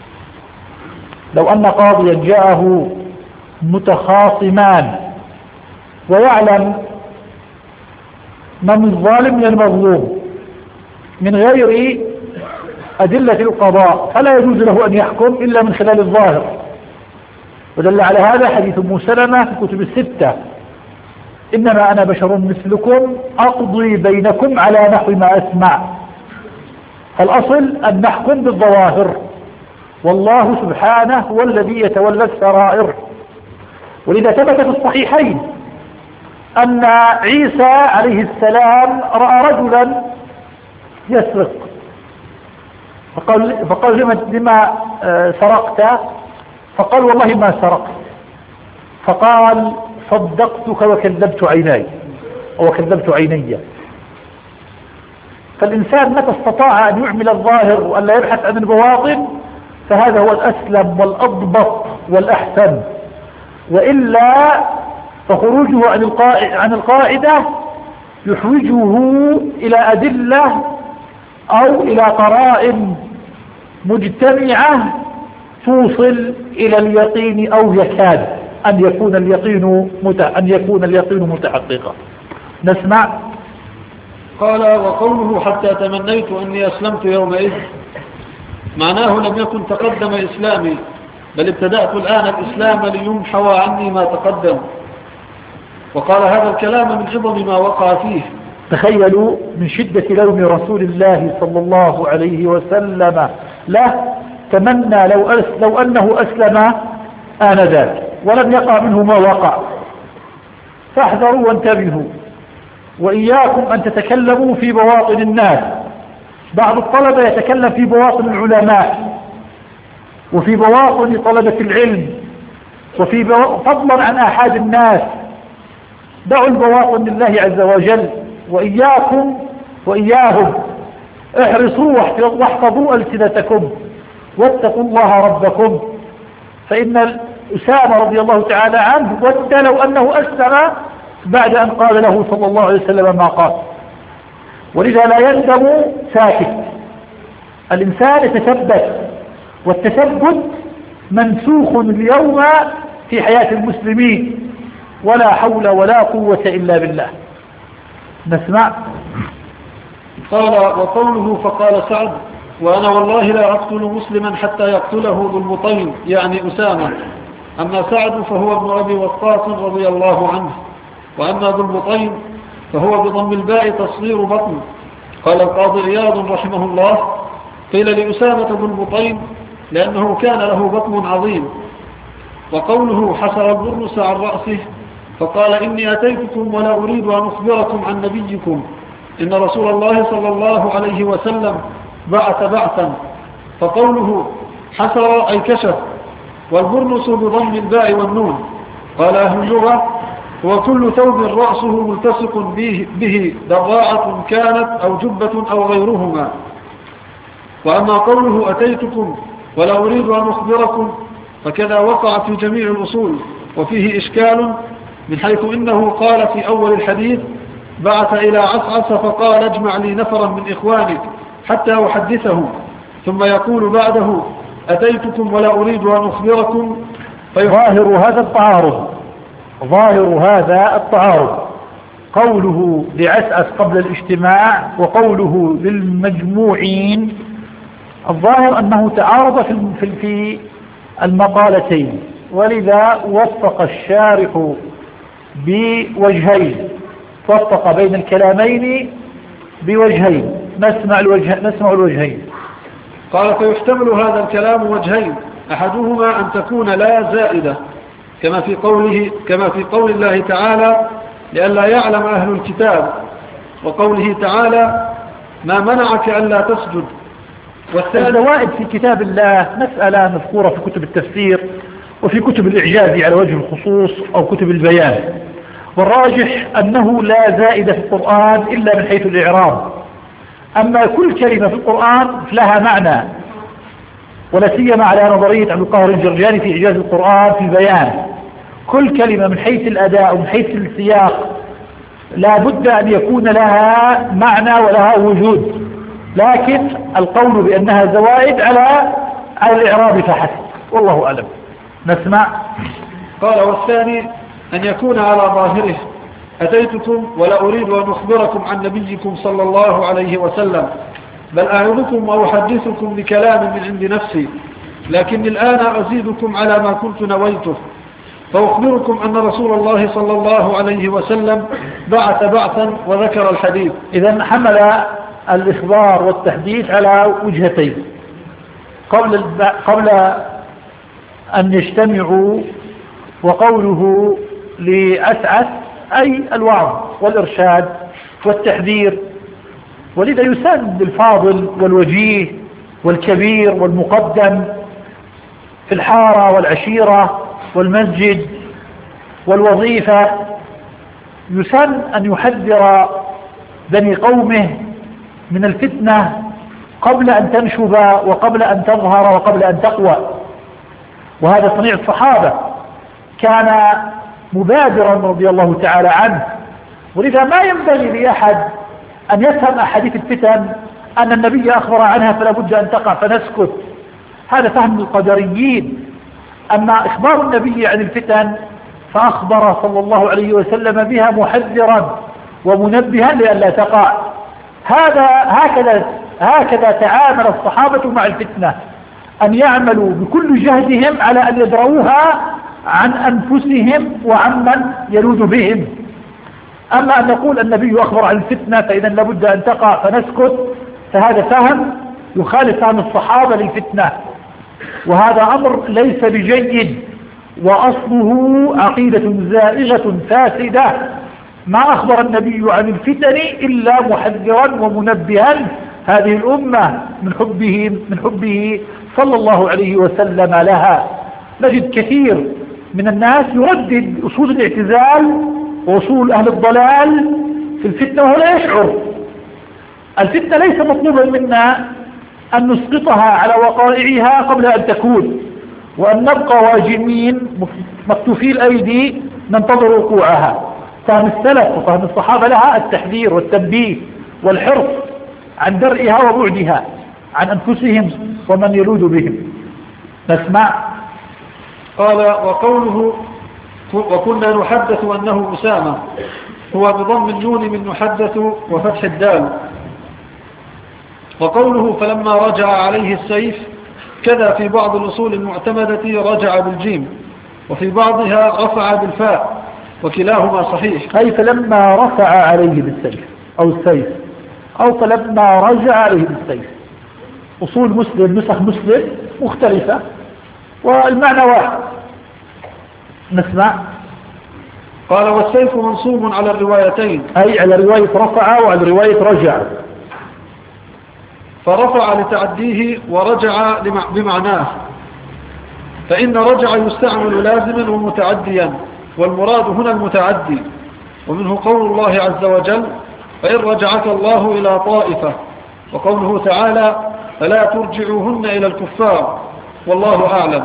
لو أن قاضيا جاءه متخاصمان ويعلم من الظالم من المظلوم من غير أدلة القضاء فلا يجوز له أن يحكم إلا من خلال الظاهر. ودل على هذا حديث أم سلمة في الكتب الستة إنما أنا بشر مثلكم أقضي بينكم على نحو ما أسمع. فالأصل أن نحكم بالظواهر، والله سبحانه هو الذي يتولى السرائر. ولذا ثبت في الصحيحين أن عيسى عليه السلام رأى رجلا يسرق، فقال لما سرقت؟ فقال والله ما سرقت. فقال صدقتك وكذبت عيني. فالإنسان متى استطاع أن يعمل الظاهر وأن لا يبحث عن البواطن فهذا هو الأسلم والأضبط والأحسن، وإلا فخروجه عن القاعدة يحوجه إلى أدلة أو إلى قرائن مجتمعة توصل إلى اليقين أو يكاد أن يكون اليقين متحققا. نسمع. قال وقوله حتى تمنيت أني أسلمت يومئذ معناه لم يكن تقدم إسلامي، بل ابتدأت الآن الإسلام ليمحو عني ما تقدم. وقال هذا الكلام من عظم ما وقع فيه. تخيلوا من شدة لوم رسول الله صلى الله عليه وسلم له، تمنى لو أنه أسلم آنذاك ولم يقع منه ما وقع. فاحذروا وانتبهوا، وإياكم أن تتكلموا في بواطن الناس. بعض الطلبة يتكلم في بواطن العلماء وفي بواطن طلبة العلم وفي فضلا عن آحاد الناس. دعوا البواطن لله عز وجل، وإياكم وإياهم احرصوا واحفظوا ألسنتكم واتقوا الله ربكم. فإن أسامة رضي الله تعالى عنه ود لو أنه أسلم بعد أن قال له صلى الله عليه وسلم ما قال. ولذا لا يندم ساكت، الإنسان يتثبت، والتثبت منسوخ اليوم في حياة المسلمين، ولا حول ولا قوة إلا بالله. نسمع. قال وقوله فقال سعد وأنا والله لا أقتل مسلما حتى يقتله ذو البطين، يعني أسامة. أما سعد فهو ابن أبي وقاص رضي الله عنه، وأما ذو البطين فهو بضم الباء تصغير بطن. قال القاضي عياض رحمه الله قيل لأسامة ذو البطين لأنه كان له بطن عظيم. وقوله حسر البرنس عن رأسه فقال إني أتيتكم ولا أريد أن أخبركم عن نبيكم إن رسول الله صلى الله عليه وسلم بعث بعثا. فقوله حسر أي كشف، والبرنس بضم الباء والنون. قال أهل اللغة هو كل ثوب رأسه ملتصق به دراعة كانت أو جبة أو غيرهما. وأما قوله أتيتكم ولا أريد أن أخبركم فكذا وقع في جميع الأصول، وفيه إشكال من حيث إنه قال في أول الحديث بعث إلى عسعس فقال اجمع لي نفرا من إخوانك حتى أحدثهم، ثم يقول بعده أتيتكم ولا أريد أن أخبركم. ظاهر هذا التعارض قوله لعسعس قبل الاجتماع وقوله للمجموعين. الظاهر أنه تعارض في المقالتين، ولذا وفق الشارح بوجهين، وفق بين الكلامين بوجهين. نسمع الوجهين. قال فيحتمل هذا الكلام وجهين، أحدهما أن تكون لا زائدة كما في قول الله تعالى لئلا يعلم أهل الكتاب، وقوله تعالى ما منعك ألا تسجد. الزوائد في كتاب الله مسألة مذكورة في كتب التفسير وفي كتب الإعجاز على وجه الخصوص أو كتب البيان، والراجح أنه لا زائد في القرآن إلا من حيث الإعراب. أما كل كلمة في القرآن لها معنى، ولا سيما على نظرية عبد القاهر الجرجاني في إعجاز القرآن في البيان. كل كلمة من حيث الأداء ومن حيث السياق لا بد أن يكون لها معنى ولها وجود، لكن القول بأنها زوائد على الإعراب فحسب، والله أعلم. نسمع. قال والثاني أن يكون على ظاهره أتيتكم ولا أريد أن أخبركم عن نبيكم صلى الله عليه وسلم، بل أعظكم وأحدثكم بكلام من عند نفسي، لكن الآن أزيدكم على ما كنت نويته، فأخبركم أن رسول الله صلى الله عليه وسلم بعث بعثا وذكر الحديث. إذن حمل الإخبار والتحديث على وجهتين، قبل أن يجتمعوا، وقوله لأسعس أي الوعظ والإرشاد والتحذير. ولذا يسد الفاضل والوجيه والكبير والمقدم في الحارة والعشيرة والمسجد والوظيفة، يسن أن يحذر بني قومه من الفتنة قبل أن تنشب وقبل أن تظهر وقبل أن تقوى. وهذا صنيع الصحابة، كان مبادرا رضي الله تعالى عنه. ولذا ما ينبغي لأحد أن يفهم أحاديث الفتن أن النبي أخبر عنها فلا بد أن تقع فنسكت، هذا فهم القدريين. أما إخبار النبي عن الفتن فأخبر صلى الله عليه وسلم بها محذرا ومنبها لئلا تقع. هكذا تعامل الصحابة مع الفتنة، أن يعملوا بكل جهدهم على أن يدرؤوها عن أنفسهم وعن من يلوذ بهم. أما أن نقول النبي أخبر عن الفتنة فإذا لابد أن تقع فنسكت، فهذا فهم يخالف فهم الصحابة للفتنة، وهذا أمر ليس بجيد، وأصله عقيدة زائغة فاسدة. ما أخبر النبي عن الفتن إلا محذرا ومنبها هذه الأمة من حبه صلى الله عليه وسلم لها. نجد كثير من الناس يردد أصول الاعتزال وأصول أهل الضلال في الفتنة وهو لا يشعر. الفتنة ليس مطلوبا منا أن نسقطها على وقائعها قبل أن تكون، وأن نبقى واجمين مكتوفي الأيدي ننتظر وقوعها. فهم السلف وفهم الصحابة لها التحذير والتنبيه والحرص عن درئها وبعدها عن أنفسهم ومن يلوذ بهم. نسمع. قال وقوله وكنا نحدث أنه أسامة هو بضم النون من نحدث وفتح الدال. وقوله فلما رجع عليه السيف كذا في بعض الأصول المعتمدة رجع بالجيم، وفي بعضها رفع بالفاء، وكلاهما صحيح. أي فلما رفع عليه بالسيف أو السيف، أو فلما رجع عليه بالسيف. أصول مسلم نسخ مسلم مختلفة والمعنى واحد. نسمع. قال والسيف منصوب على الروايتين، أي على رواية رفع وعلى رواية رجع. فرفع لتعديه ورجع بمعناه، فإن رجع يستعمل لازما ومتعديا، والمراد هنا المتعدي. ومنه قول الله عز وجل فإن رجعك الله إلى طائفة، وقوله تعالى فلا ترجعوهن إلى الكفار والله أعلم.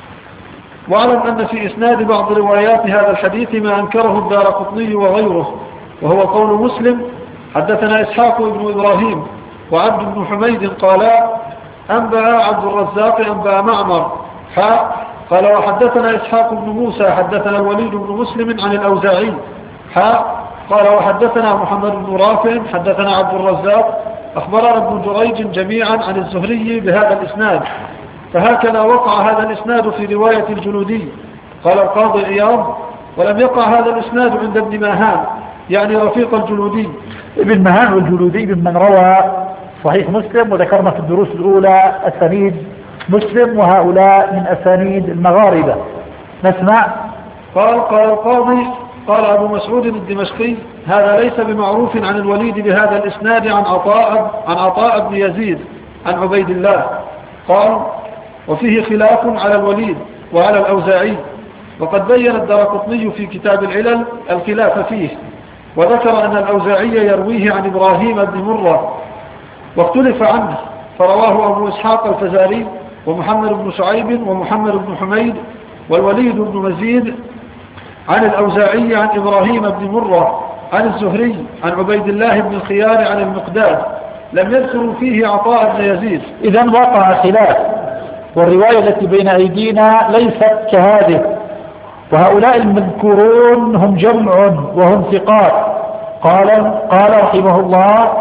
واعلم أن في إسناد بعض روايات هذا الحديث ما أنكره الدارقطني وغيره، وهو قول مسلم حدثنا إسحاق بن إبراهيم وعبد بن حميد قالا أنبأ عبد الرزاق أنبأ معمر قال وحدثنا إسحاق بن موسى حدثنا الوليد بن مسلم عن الأوزاعي قال وحدثنا محمد بن رافع حدثنا عبد الرزاق أخبرنا ابن جريج جميعا عن الزهري بهذا الإسناد. فهكذا وقع هذا الإسناد في رواية الجلودي. قال القاضي عياض ولم يقع هذا الإسناد عند ابن ماهان يعني رفيق الجلودي. ابن ماهان والجلودي ممن روى صحيح مسلم، وذكرنا في الدروس الأولى أسانيد مسلم، وهؤلاء من أسانيد المغاربة. نسمع. قال القاضي قال أبو مسعود الدمشقي هذا ليس بمعروف عن الوليد بهذا الإسناد عن عطاء بن يزيد عن عبيد الله. قال وفيه خلاف على الوليد وعلى الأوزاعي، وقد بين الدارقطني في كتاب العلل الخلاف فيه، وذكر أن الأوزاعي يرويه عن إبراهيم بن مرة واختلف عنه، فرواه أبو إسحاق الفزاري ومحمد بن شعيب ومحمد بن حميد والوليد بن مزيد عن الأوزاعي عن إبراهيم بن مرة عن الزهري عن عبيد الله بن الخيار عن المقداد، لم يذكروا فيه عطاء بن يزيد. إذن وقع خلاف، والرواية التي بين أيدينا ليست كهذه، وهؤلاء المذكورون هم جمع وهم ثقات. قال رحمه الله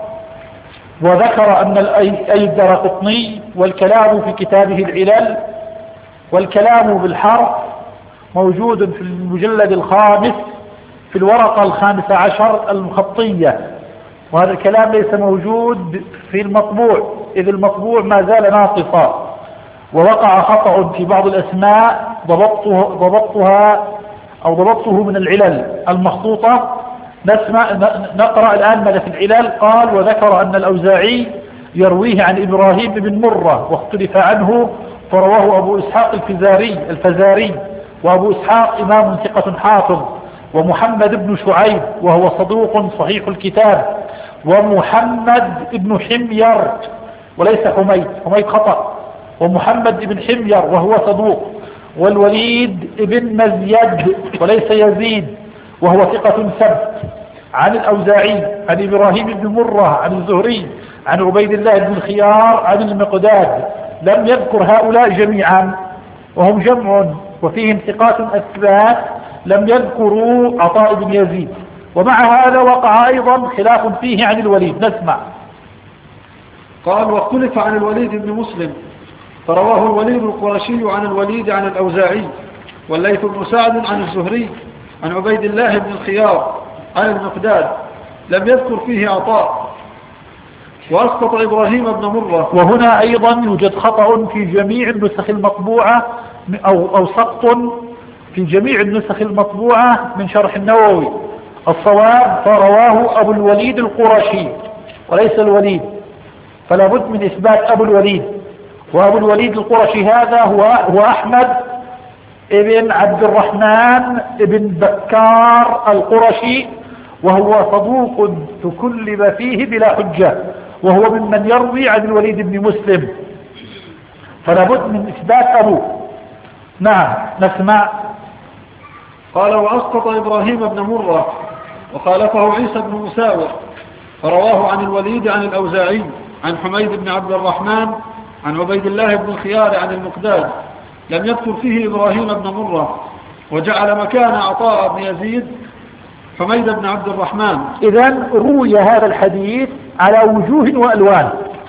وذكر أن الدارقطني والكلام في كتابه العلل والكلام بالحرف موجود في المجلد الخامس في الورقة 15 المخطية، وهذا الكلام ليس موجود في المطبوع إذ المطبوع ما زال ناقصا، ووقع خطأ في بعض الأسماء ضبطته من العلل المخطوطة. نقرأ الآن ماذا في العلل. قال وذكر أن الأوزاعي يرويه عن إبراهيم بن مرة واختلف عنه، فرواه أبو إسحاق الفزاري وأبو إسحاق إمام ثقة حافظ، ومحمد بن شعيب وهو صدوق صحيح الكتاب، ومحمد بن حمير وليس حميد خطأ، ومحمد بن حمير وهو صدوق، والوليد بن مزيد وليس يزيد وهو ثقة ثبت، عن الأوزاعي عن إبراهيم بن مرة عن الزهري عن عبيد الله بن الخيار عن المقداد. لم يذكر هؤلاء جميعا وهم جمع وفيهم ثقات أثبات، لم يذكروا عطاء بن يزيد. ومع هذا وقع أيضا خلاف فيه عن الوليد. نسمع. قال واختلف عن الوليد بن مسلم، فرواه الوليد القرشي عن الوليد عن الأوزاعي، والليث بن سعد عن الزهري عن عبيد الله بن الخيار عن المقداد لم يذكر فيه عطاء. وأسقط إبراهيم بن مرة. وهنا أيضا يوجد خطأ في جميع النسخ المطبوعة أو سقط في جميع النسخ المطبوعة من شرح النووي. الصواب فرواه أبو الوليد القرشي وليس الوليد، فلا بد من إثبات أبو الوليد. وأبو الوليد القرشي هذا هو أحمد ابن عبد الرحمن ابن بكار القرشي، وهو صدوق تكلم فيه بلا حجة، وهو ممن يروي عن الوليد بن مسلم، فلا بد من إثبات أبوه. نعم نسمع. قال وأسقط إبراهيم بن مرة وخالفه عيسى بن مساور، فرواه عن الوليد عن الأوزاعي عن حميد بن عبد الرحمن عن عبيد الله بن الخيار عن المقداد، لم يذكر فيه إبراهيم بن مرة، وجعل مكان عطاء بن يزيد حميد بن عبد الرحمن. إذن روي هذا الحديث على وجوه وألوان،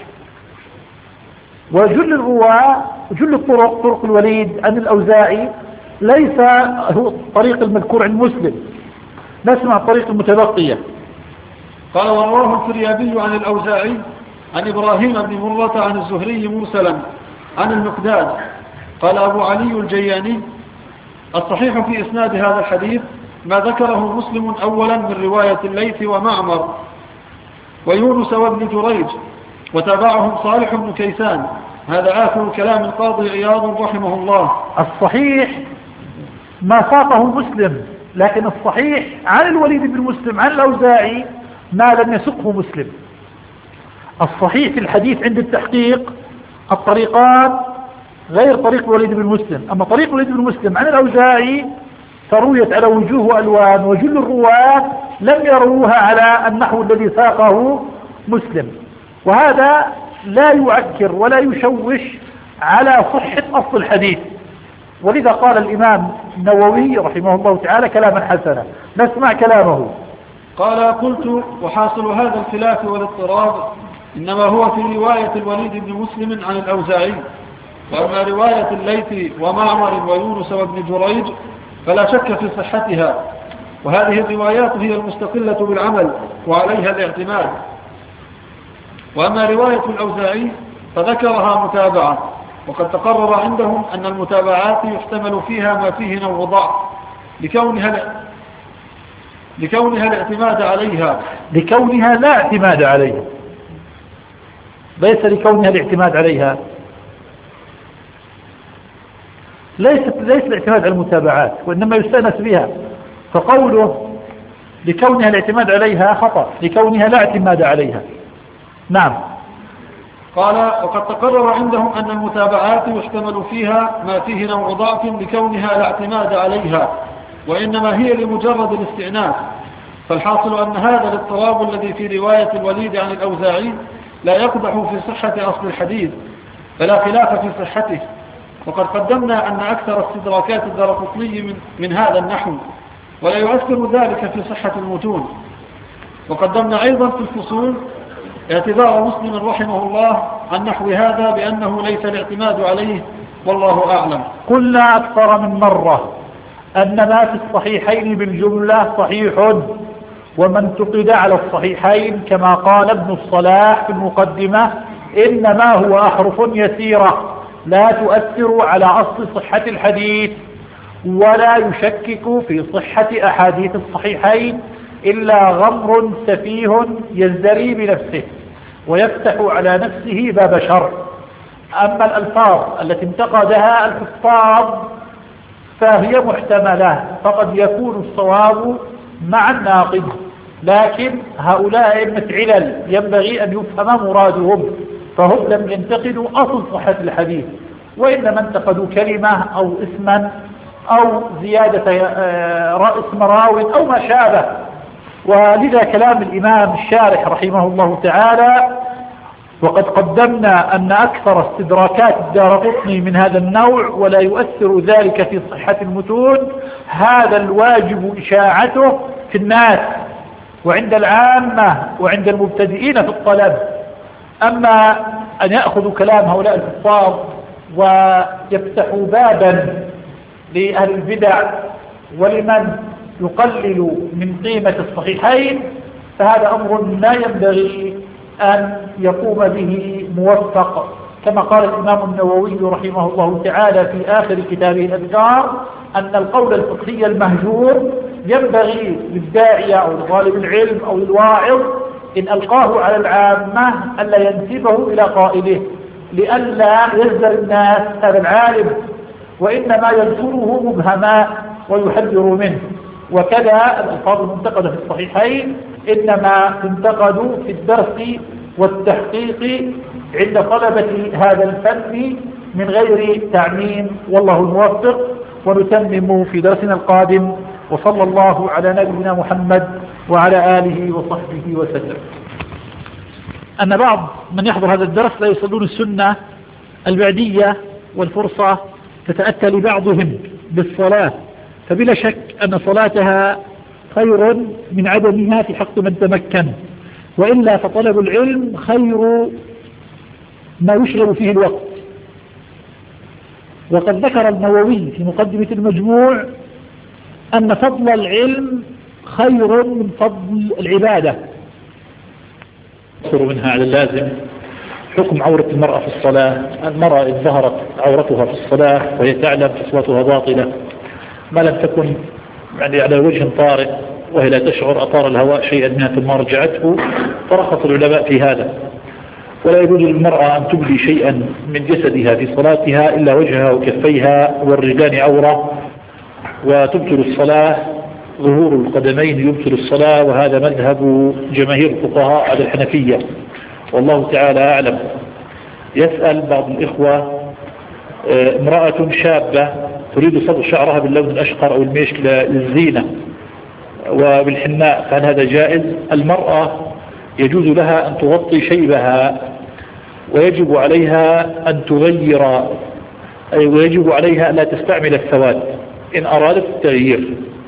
وجل الرواة جل الطرق طرق الوليد عن الأوزاعي ليس هو الطريق المذكور عن مسلم. نسمع الطريق المتبقية. قال ورواه الفريابي عن الأوزاعي عن إبراهيم بن مرة عن الزهري مرسلا عن المقداد. قال أبو علي الجياني الصحيح في إسناد هذا الحديث ما ذكره مسلم أولا من رواية الليث ومعمر ويونس وابن جريج، وتابعهم صالح بن كيسان. هذا آخر كلام القاضي عياض رحمه الله. الصحيح ما ساقه مسلم، لكن الصحيح عن الوليد بن مسلم عن الأوزاعي ما لم يسقه مسلم. الصحيح في الحديث عند التحقيق الطريقان غير طريق الوليد بن مسلم، أما طريق الوليد بن مسلم عن الأوزاعي فرويت على وجوه وألوان، وجل الرواة لم يروها على النحو الذي ساقه مسلم، وهذا لا يعكر ولا يشوش على صحة أصل الحديث. ولذا قال الإمام النووي رحمه الله تعالى كلاما حسنا. نسمع كلامه. قال قلت وحاصل هذا الخلاف والاضطراب إنما هو في رواية الوليد بن مسلم عن الأوزاعي، وأما رواية الليث ومعمر ويونس وابن جريج فلا شك في صحتها، وهذه الروايات هي المستقلة بالعمل وعليها الاعتماد. وأما رواية الأوزاعي فذكرها متابعة، وقد تقرر عندهم أن المتابعات يحتمل فيها ما فيه نوع ضعف لكونها الاعتماد عليها، لكونها لا اعتماد عليها، ليس لكونها الاعتماد عليها، ليس الاعتماد على المتابعات، وإنما يستأنس بها. فقوله لكونها الاعتماد عليها خطأ، لكونها لا اعتماد عليها. نعم. قال وقد تقرر عندهم أن المتابعات يحتمل فيها ما فيه نوع ضعف لكونها لا اعتماد عليها، وإنما هي لمجرد الاستئناس. فالحاصل أن هذا الاضطراب الذي في رواية الوليد عن الأوزاعي لا يقدح في صحة أصل الحديث، فلا خلاف في صحته. وقد قدمنا أن أكثر استدراكات الدارقطني من هذا النحو، ولا يؤثر ذلك في صحة المتون. وقدمنا أيضا في الفصول اعتذار مسلم رحمه الله عن نحو هذا بأنه ليس الاعتماد عليه، والله أعلم. قلنا أكثر من مرة أن ما في الصحيحين بالجملة صحيح، وما انتقد على الصحيحين كما قال ابن الصلاح في المقدمة إنما هو أحرف يسيرة لا تؤثر على أصل صحة الحديث، ولا يشكك في صحة أحاديث الصحيحين إلا غمر سفيه يزدري بنفسه ويفتح على نفسه باب شر. أما الألفاظ التي انتقدها الحفاظ فهي محتملة، فقد يكون الصواب مع الناقد، لكن هؤلاء أئمة علل ينبغي أن يفهم مرادهم، فهم لم ينتقدوا أصل صحة الحديث، وإنما انتقدوا كلمة أو اسما أو زيادة اسم راو أو ما شابه. ولذا كلام الإمام الشارح رحمه الله تعالى وقد قدمنا أن أكثر استدراكات الدارقطني من هذا النوع، ولا يؤثر ذلك في صحة المتون، هذا الواجب إشاعته في الناس وعند العامة وعند المبتدئين في الطلب. أما أن يأخذوا كلام هؤلاء الحفاظ ويفتحوا بابا لأهل البدع ولمن يقلل من قيمة الصحيحين فهذا أمر لا ينبغي أن يقوم به موفق، كما قال الإمام النووي رحمه الله تعالى في آخر كتابه الأذكار أن القول الفقهي المهجور ينبغي للداعية أو لطالب العلم أو للواعظ إن ألقاه على العامة ألا ينسبه إلى قائله لئلا يزدر الناس هذا العالم، وإنما يذكره مبهما ويحذر منه. وكذا الألفاظ المنتقدة في الصحيحين إنما تنتقد في الدرس والتحقيق عند طلبة هذا الفن من غير تعميم، والله الموفق. ونتمم في درسنا القادم، وصلى الله على نبينا محمد وعلى آله وصحبه وسلم. أن بعض من يحضر هذا الدرس لا يصلون السنة البعدية، والفرصة تتأتى لبعضهم بالصلاة، فبلا شك أن صلاتها خير من عدمها في حق من تمكن، وإلا فطلب العلم خير ما يشغل فيه الوقت. وقد ذكر النووي في مقدمة المجموع أن فضل العلم خير من فضل العبادة. يصدر منها على اللازم حكم عورة المرأة في الصلاة. المرأة إذ ظهرت عورتها في الصلاة وهي تعلم صلاتها باطلة ما لم تكن يعني على وجه طارئ وهي لا تشعر أطار الهواء شيئا منها ثم رجعته، فرخص العلماء في هذا. ولا يجوز للمرأة أن تبدي شيئا من جسدها في صلاتها إلا وجهها وكفيها، والرجلان عورة، وتبطل الصلاة ظهور القدمين يبطل الصلاة، وهذا مذهب جماهير الفقهاء على الحنفية، والله تعالى أعلم. يسأل بعض الإخوة امرأة شابة تريد صبغ شعرها باللون الأشقر أو الميشك للزينة وبالحناء، فهل هذا جائز؟ المرأة يجوز لها أن تغطي شيبها، ويجب عليها أن تغير، ويجب عليها أن لا تستعمل السواد إن أرادت التغيير.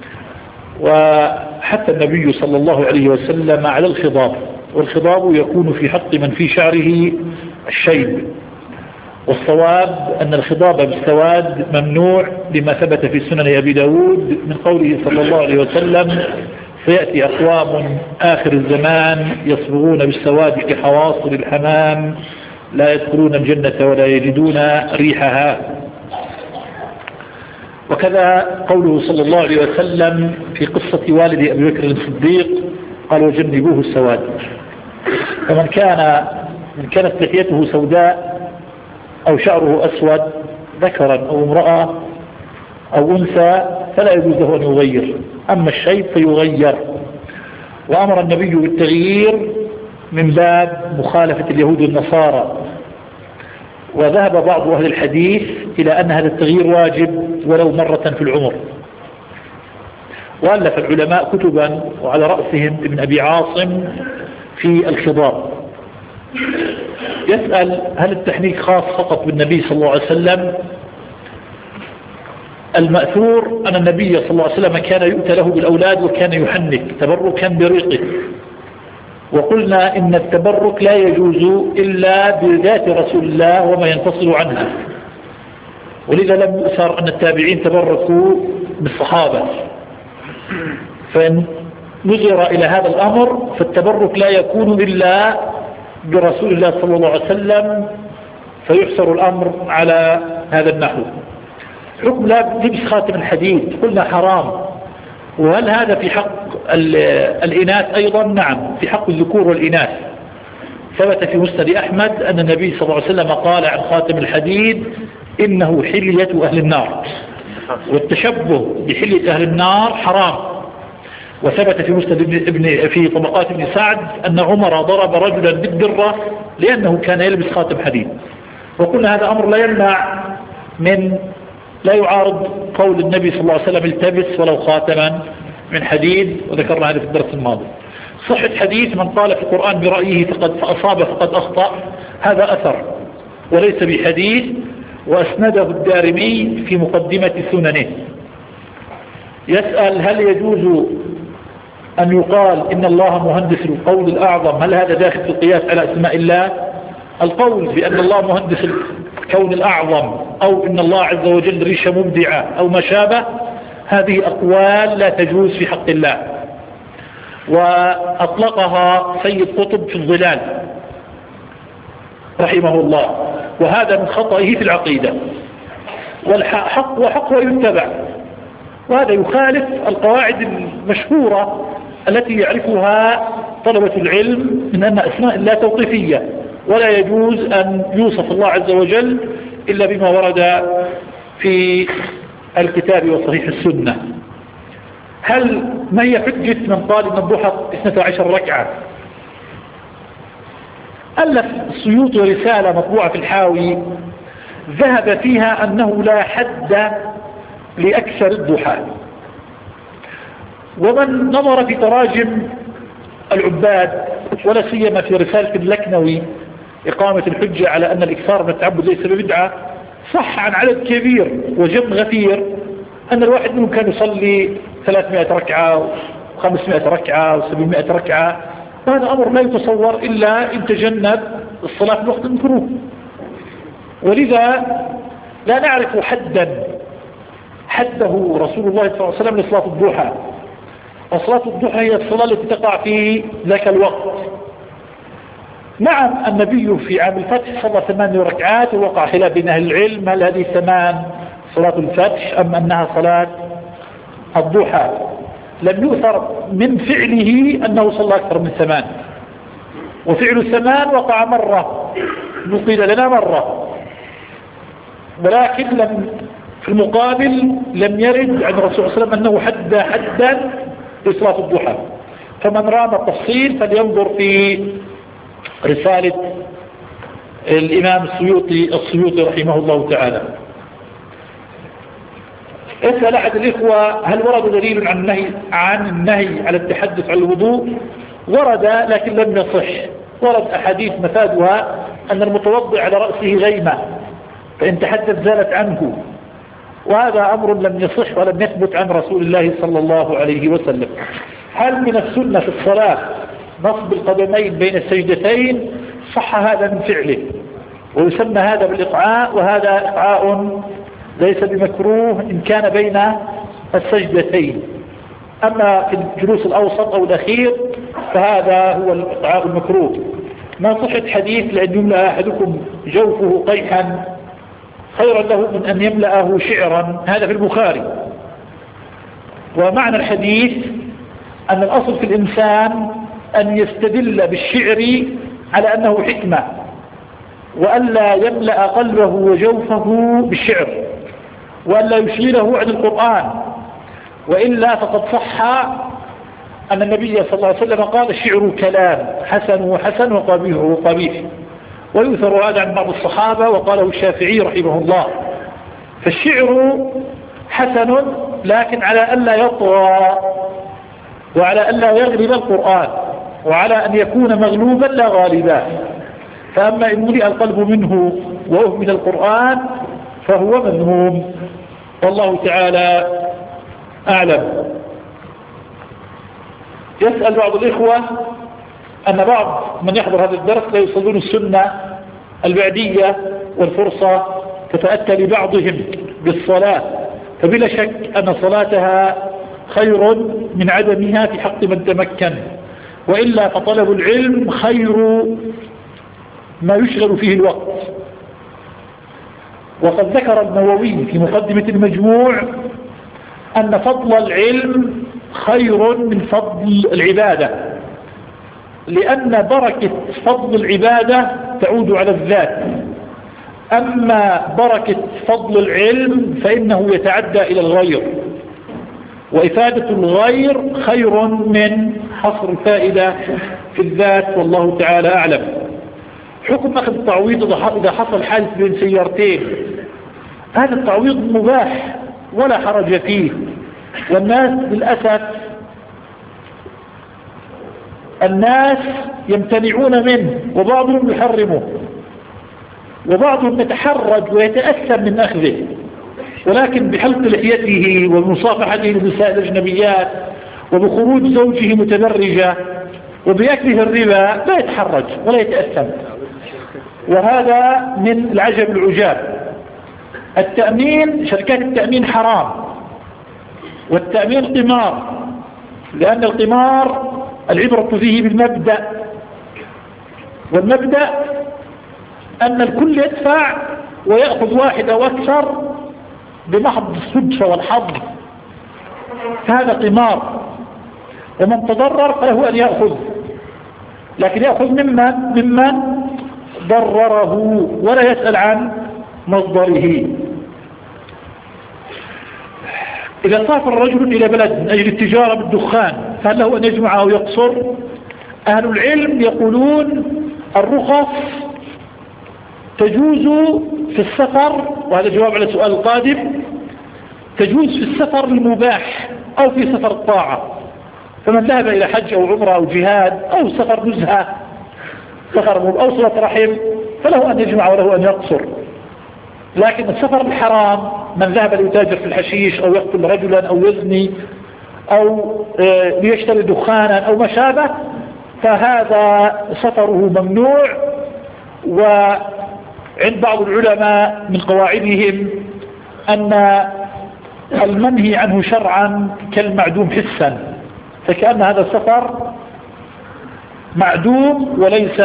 وحتى النبي صلى الله عليه وسلم على الخضاب، والخضاب يكون في حق من في شعره الشيب، والصواب أن الخضاب بالسواد ممنوع لما ثبت في سنن أبي داود من قوله صلى الله عليه وسلم: سيأتي أقوام آخر الزمان يصبغون بالسواد كحواصل الحمام لا يدخلون الجنة ولا يجدون ريحها. وكذا قوله صلى الله عليه وسلم في قصة والد أبي بكر الصديق قال: وجنبوه السواد. فمن كانت لحيته سوداء أو شعره أسود ذكرا أو امرأة أو أنثى فلا يجوز له أن يغير، أما الشيب فيغير. وأمر النبي بالتغيير من باب مخالفة اليهود والنصارى. وذهب بعض أهل الحديث إلى أن هذا التغيير واجب ولو مرة في العمر. وألف العلماء كتبا وعلى رأسهم ابن أبي عاصم في الخضاب. يسأل: هل التحنيك خاص فقط بالنبي صلى الله عليه وسلم؟ المأثور أن النبي صلى الله عليه وسلم كان يؤتى له بالأولاد وكان يحنك تبركا بريقه، وقلنا إن التبرك لا يجوز إلا بذات رسول الله وما ينفصل عنها، ولذا لم يؤثر أن التابعين تبركوا بالصحابة. فإن نظر إلى هذا الأمر فالتبرك لا يكون إلا برسول الله صلى الله عليه وسلم، فيحصر الأمر على هذا النحو. حكم لبس خاتم الحديد قلنا حرام. وهل هذا في حق الإناث أيضا؟ نعم، في حق الذكور والإناث. ثبت في مسند أحمد أن النبي صلى الله عليه وسلم قال عن خاتم الحديد: إنه حلية أهل النار، والتشبه بحلية أهل النار حرام. وثبت في مسند في طبقات ابن سعد أن عمر ضرب رجلا بالدرة لأنه كان يلبس خاتم حديد. وقلنا هذا أمر لا يمنع لا يعارض قول النبي صلى الله عليه وسلم: التبس ولو خاتما من حديد، وذكرنا هذا في الدرس الماضي. صحة حديث من قال في القرآن برأيه فأصاب فقد أخطأ، هذا أثر وليس بحديث، وأسنده الدارمي في مقدمة سننه. يسأل: هل يجوز أن يقال إن الله مهندس القول الأعظم؟ هل هذا داخل في القياس على أسماء الله؟ القول بأن الله مهندس الكون الأعظم أو إن الله عز وجل ريشة مبدعة أو ما شابه، هذه أقوال لا تجوز في حق الله، وأطلقها سيد قطب في الظلال رحمه الله، وهذا من خطئه في العقيدة، والحق وحق ويتبع، وهذا يخالف القواعد المشهورة التي يعرفها طلبة العلم من أن أسماء الله توقيفية، ولا يجوز أن يوصف الله عز وجل إلا بما ورد في الكتاب وصحيح السنة. ما هي حجة من قال إن الضحى 12 ركعة؟ ألف السيوطي رسالة مطبوعة في الحاوي ذهب فيها أنه لا حد لأكثر الضحى، ومن نظر في تراجم العباد ولا سيما في رسالة اللكنوي إقامة الحجة على أن الإكثار من التعبد ليس ببدعة، صح عن عدد كبير وجم غفير أن الواحد منهم كان يصلي 300 ركعة و500 ركعة و700 ركعة، وهذا أمر لا يتصور إلا إن تجنب الصلاة في وقت المكروه. ولذا لا نعرف حده رسول الله صلى الله عليه وسلم لصلاة الضحى. وصلاة الضحى هي الصلاة التي تقع في ذاك الوقت. نعم النبي في عام الفتح صلى 8 ركعات، ووقع خلاف بين أهل العلم هل هذه 8 صلاة الفتح أم أنها صلاة الضحى. لم يؤثر من فعله أنه صلى أكثر من 8، وفعل 8 وقع مرة نقل لنا مرة، ولكن في المقابل لم يرد عن الرسول صلى الله عليه وسلم أنه حدا لصلاة الضحى. فمن رام التفصيل فلينظر في رسالة الإمام السيوطي رحمه الله تعالى. اسأل أحد الإخوة هل ورد دليل عن النهي على التحدث عن الوضوء؟ ورد لكن لم يصح. ورد أحاديث مفادها أن المتوضع على رأسه غيمة، فإن تحدث زالت عنه، وهذا أمر لم يصح ولم يثبت عن رسول الله صلى الله عليه وسلم. هل من السنة في الصلاة نصب القدمين بين السجدتين؟ صح هذا من فعله، ويسمى هذا بالإقعاء، وهذا إقعاء ليس بمكروه إن كان بين السجدتين. أما في الجلوس الأوسط أو الأخير فهذا هو الإقعاء المكروه. ما صحة حديث لأن يملأ أحدكم جوفه قيحا خيرا له من أن يملأه شعرا، هذا في البخاري. ومعنى الحديث أن الأصل في الإنسان أن يستدل بالشعر على أنه حكمة، وألا يملأ قلبه وجوفه بالشعر، وألا يشغله عن القرآن، وإلا فقد صح أن النبي صلى الله عليه وسلم قال الشعر كلام حسن حسن وقبيح قبيح، ويؤثر هذا عن بعض الصحابة وقاله الشافعي رحمه الله. فالشعر حسن لكن على ألا يطغى، وعلى ألا يغلب القرآن، وعلى أن يكون مغلوبا لا غالبا. فأما إن ملئ القلب منه وأهمل القرآن فهو مذموم، والله تعالى أعلم. يسأل بعض الإخوة أن بعض من يحضر هذا الدرس لا يصلون السنة البعدية والفرصة تتأتى لبعضهم بالصلاة، فبلا شك أن صلاتها خير من عدمها في حق من تمكن، وإلا فطلب العلم خير ما يشغل فيه الوقت. وقد ذكر النووي في مقدمة المجموع أن فضل العلم خير من فضل العبادة، لأن بركة فضل العبادة تعود على الذات، أما بركة فضل العلم فإنه يتعدى إلى الغير، وإفادة الغير خير من حصر الفائدة في الذات، والله تعالى أعلم. حكم أخذ التعويض إذا حصل حادث بين سيارتين، هذا التعويض مباح ولا حرج فيه، والناس للأسف الناس يمتنعون منه، وبعضهم يحرمه، وبعضهم يتحرج ويتأثم من أخذه، ولكن بحلق لحيته ومصافحته للنساء الأجنبيات وبخروج زوجه متبرجة وبأكله الربا لا يتحرج ولا يتأثم، وهذا من العجب العجاب. التأمين، شركات التأمين حرام، والتأمين قمار، لأن القمار العبرة فيه بالمبدأ، والمبدأ أن الكل يدفع ويأخذ واحد أو أكثر بمحض الصدفة والحظ، هذا قمار، ومن تضرر فله أن يأخذ، لكن يأخذ ممن ضرره ولا يسأل عن مصدره. إذا سافر رجل إلى بلد من أجل التجارة بالدخان فهل له أن يجمع أو يقصر؟ أهل العلم يقولون الرخص تجوز في السفر، وهذا جواب على سؤال القادم، تجوز في السفر المباح أو في سفر الطاعة. فمن ذهب إلى حج أو عمره أو جهاد أو سفر نزهة سفر أو صلة رحم فله أن يجمع وله أن يقصر. لكن السفر الحرام، من ذهب ليتاجر في الحشيش أو يقتل رجلا أو يزني أو ليشتري دخانا أو ما شابه، فهذا سفره ممنوع. وعند بعض العلماء من قواعدهم أن المنهي عنه شرعا كالمعدوم حسا، فكأن هذا السفر معدوم وليس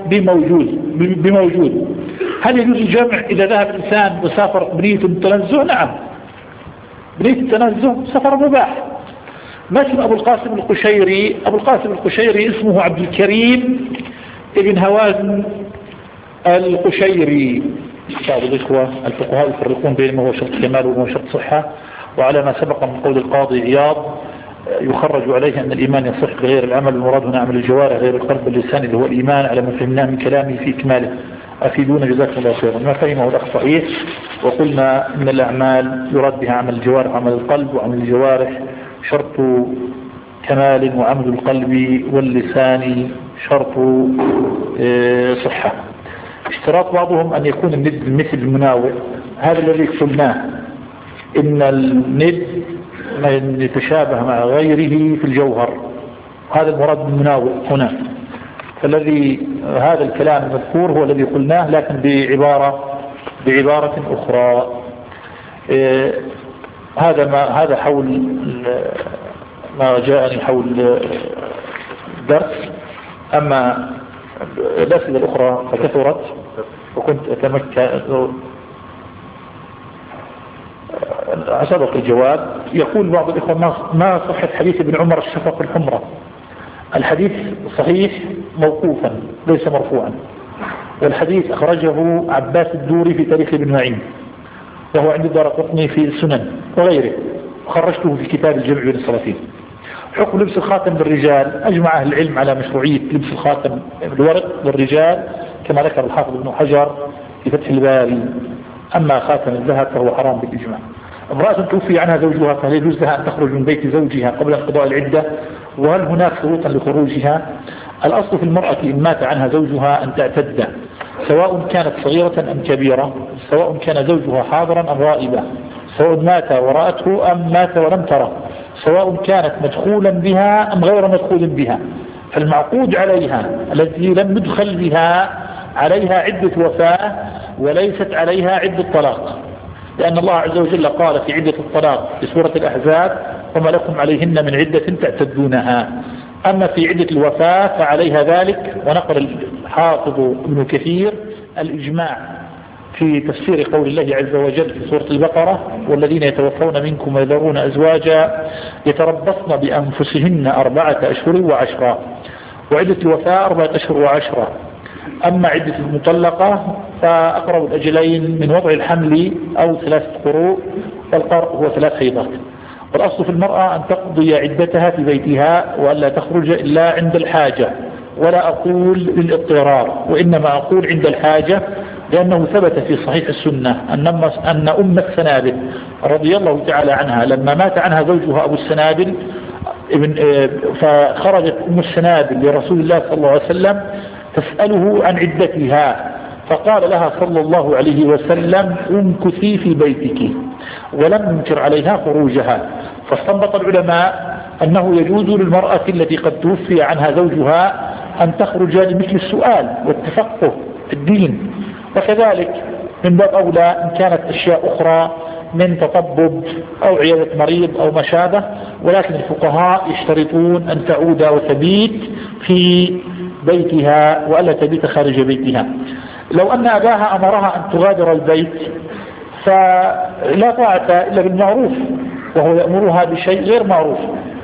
بموجود. هل يجوز الجمع إذا ذهب الإنسان وسافر بنية التنزه؟ نعم، بنية التنزه سفر مباح. ما اسم أبو القاسم القشيري؟ أبو القاسم القشيري اسمه عبد الكريم ابن هوازن القشيري. بعض الإخوة الفقهاء يفرقون بين ما هو شرط كمال وما هو شرط صحة، وعلى ما سبق من قول القاضي عياض يخرج عليه أن الإيمان يصح بغير العمل، المراد هنا عمل الجوارح غير القلب واللسان اللي هو الإيمان، على ما فهمناه من كلامه في إكماله. أفيدون جزاكم الله خيرا. ما فهمه الأخ صحيح، وقلنا إن الأعمال يراد بها عمل الجوارح وعمل القلب، وعمل الجوارح شرط كمال، وعمل القلب واللسان شرط صحة. اشتراط بعضهم أن يكون الند مثل المناوئ، هذا الذي قلناه إن الند من يتشابه مع غيره في الجوهر، هذا المراد بالمناوئ هنا. فالذي هذا الكلام المذكور هو الذي قلناه، لكن بعبارة أخرى. هذا حول ما جاءني حول الدرس. أما الأسئلة الأخرى فكثرت وكنت أتمكن سبق الجواب. يقول بعض الإخوة ما صحة حديث ابن عمر الشفق الحمرة؟ الحديث صحيح موقوفا ليس مرفوعا، والحديث أخرجه عباس الدوري في تاريخ ابن معين، وهو عند الدارقطني في السنن وغيره، وخرجته في كتاب الجمع بين الصلاتين. حكم لبس الخاتم للرجال، أجمع أهل العلم على مشروعية لبس الخاتم الورق للرجال كما ذكر الحافظ ابن حجر في فتح الباري. أما خاتم الذهب فهو حرام بالإجماع. امرأة توفي عنها زوجها فهل يجوز لها أن تخرج من بيت زوجها قبل انقضاء العدة؟ وهل هناك شروطا لخروجها؟ الأصل في المرأة إن مات عنها زوجها أن تعتد، سواء كانت صغيرة أم كبيرة، سواء كان زوجها حاضرا أم غائبا، سواء مات ورأته أم مات ولم تره، سواء كانت مدخولا بها أم غير مدخول بها. فالمعقود عليها التي لم يدخل بها عليها عدة وفاة وليست عليها عدة طلاق، لأن الله عز وجل قال في عدة الطلاق في سورة الأحزاب: وما لكم عليهن من عدة تعتدونها. أما في عدة الوفاة فعليها ذلك. ونقل الحافظ ابن كثير الإجماع في تفسير قول الله عز وجل في سورة البقرة: والذين يتوفون منكم ويذرون أزواجا يتربصن بأنفسهن 4 أشهر و10. وعدة الوفاة 4 أشهر و10. أما عدة المطلقة فأقرب الأجلين من وضع الحمل أو 3 قروء، والقرء هو 3 حيضات. والأصل في المرأة أن تقضي عدتها في بيتها وألا تخرج إلا عند الحاجة، ولا أقول للاضطرار، وإنما أقول عند الحاجة، لأنه ثبت في صحيح السنة أن أم السنابل رضي الله تعالى عنها لما مات عنها زوجها أبو السنابل فخرجت أم السنابل لرسول الله صلى الله عليه وسلم تسأله عن عدتها، فقال لها صلى الله عليه وسلم: امكثي في بيتك، ولم ينكر عليها خروجها. فاستنبط العلماء أنه يجوز للمرأة التي قد توفي عنها زوجها أن تخرج لمثل السؤال والتفقه في الدين. وكذلك من باب أولى إن كانت أشياء أخرى من تطبب أو عيادة مريض أو ما شابه، ولكن الفقهاء يشترطون أن تعود وتبيت في بيتها وألا تبيت خارج بيتها. لو أن أباها أمرها أن تغادر البيت فلا طاعة إلا بالمعروف، وهو يأمرها بشيء غير معروف.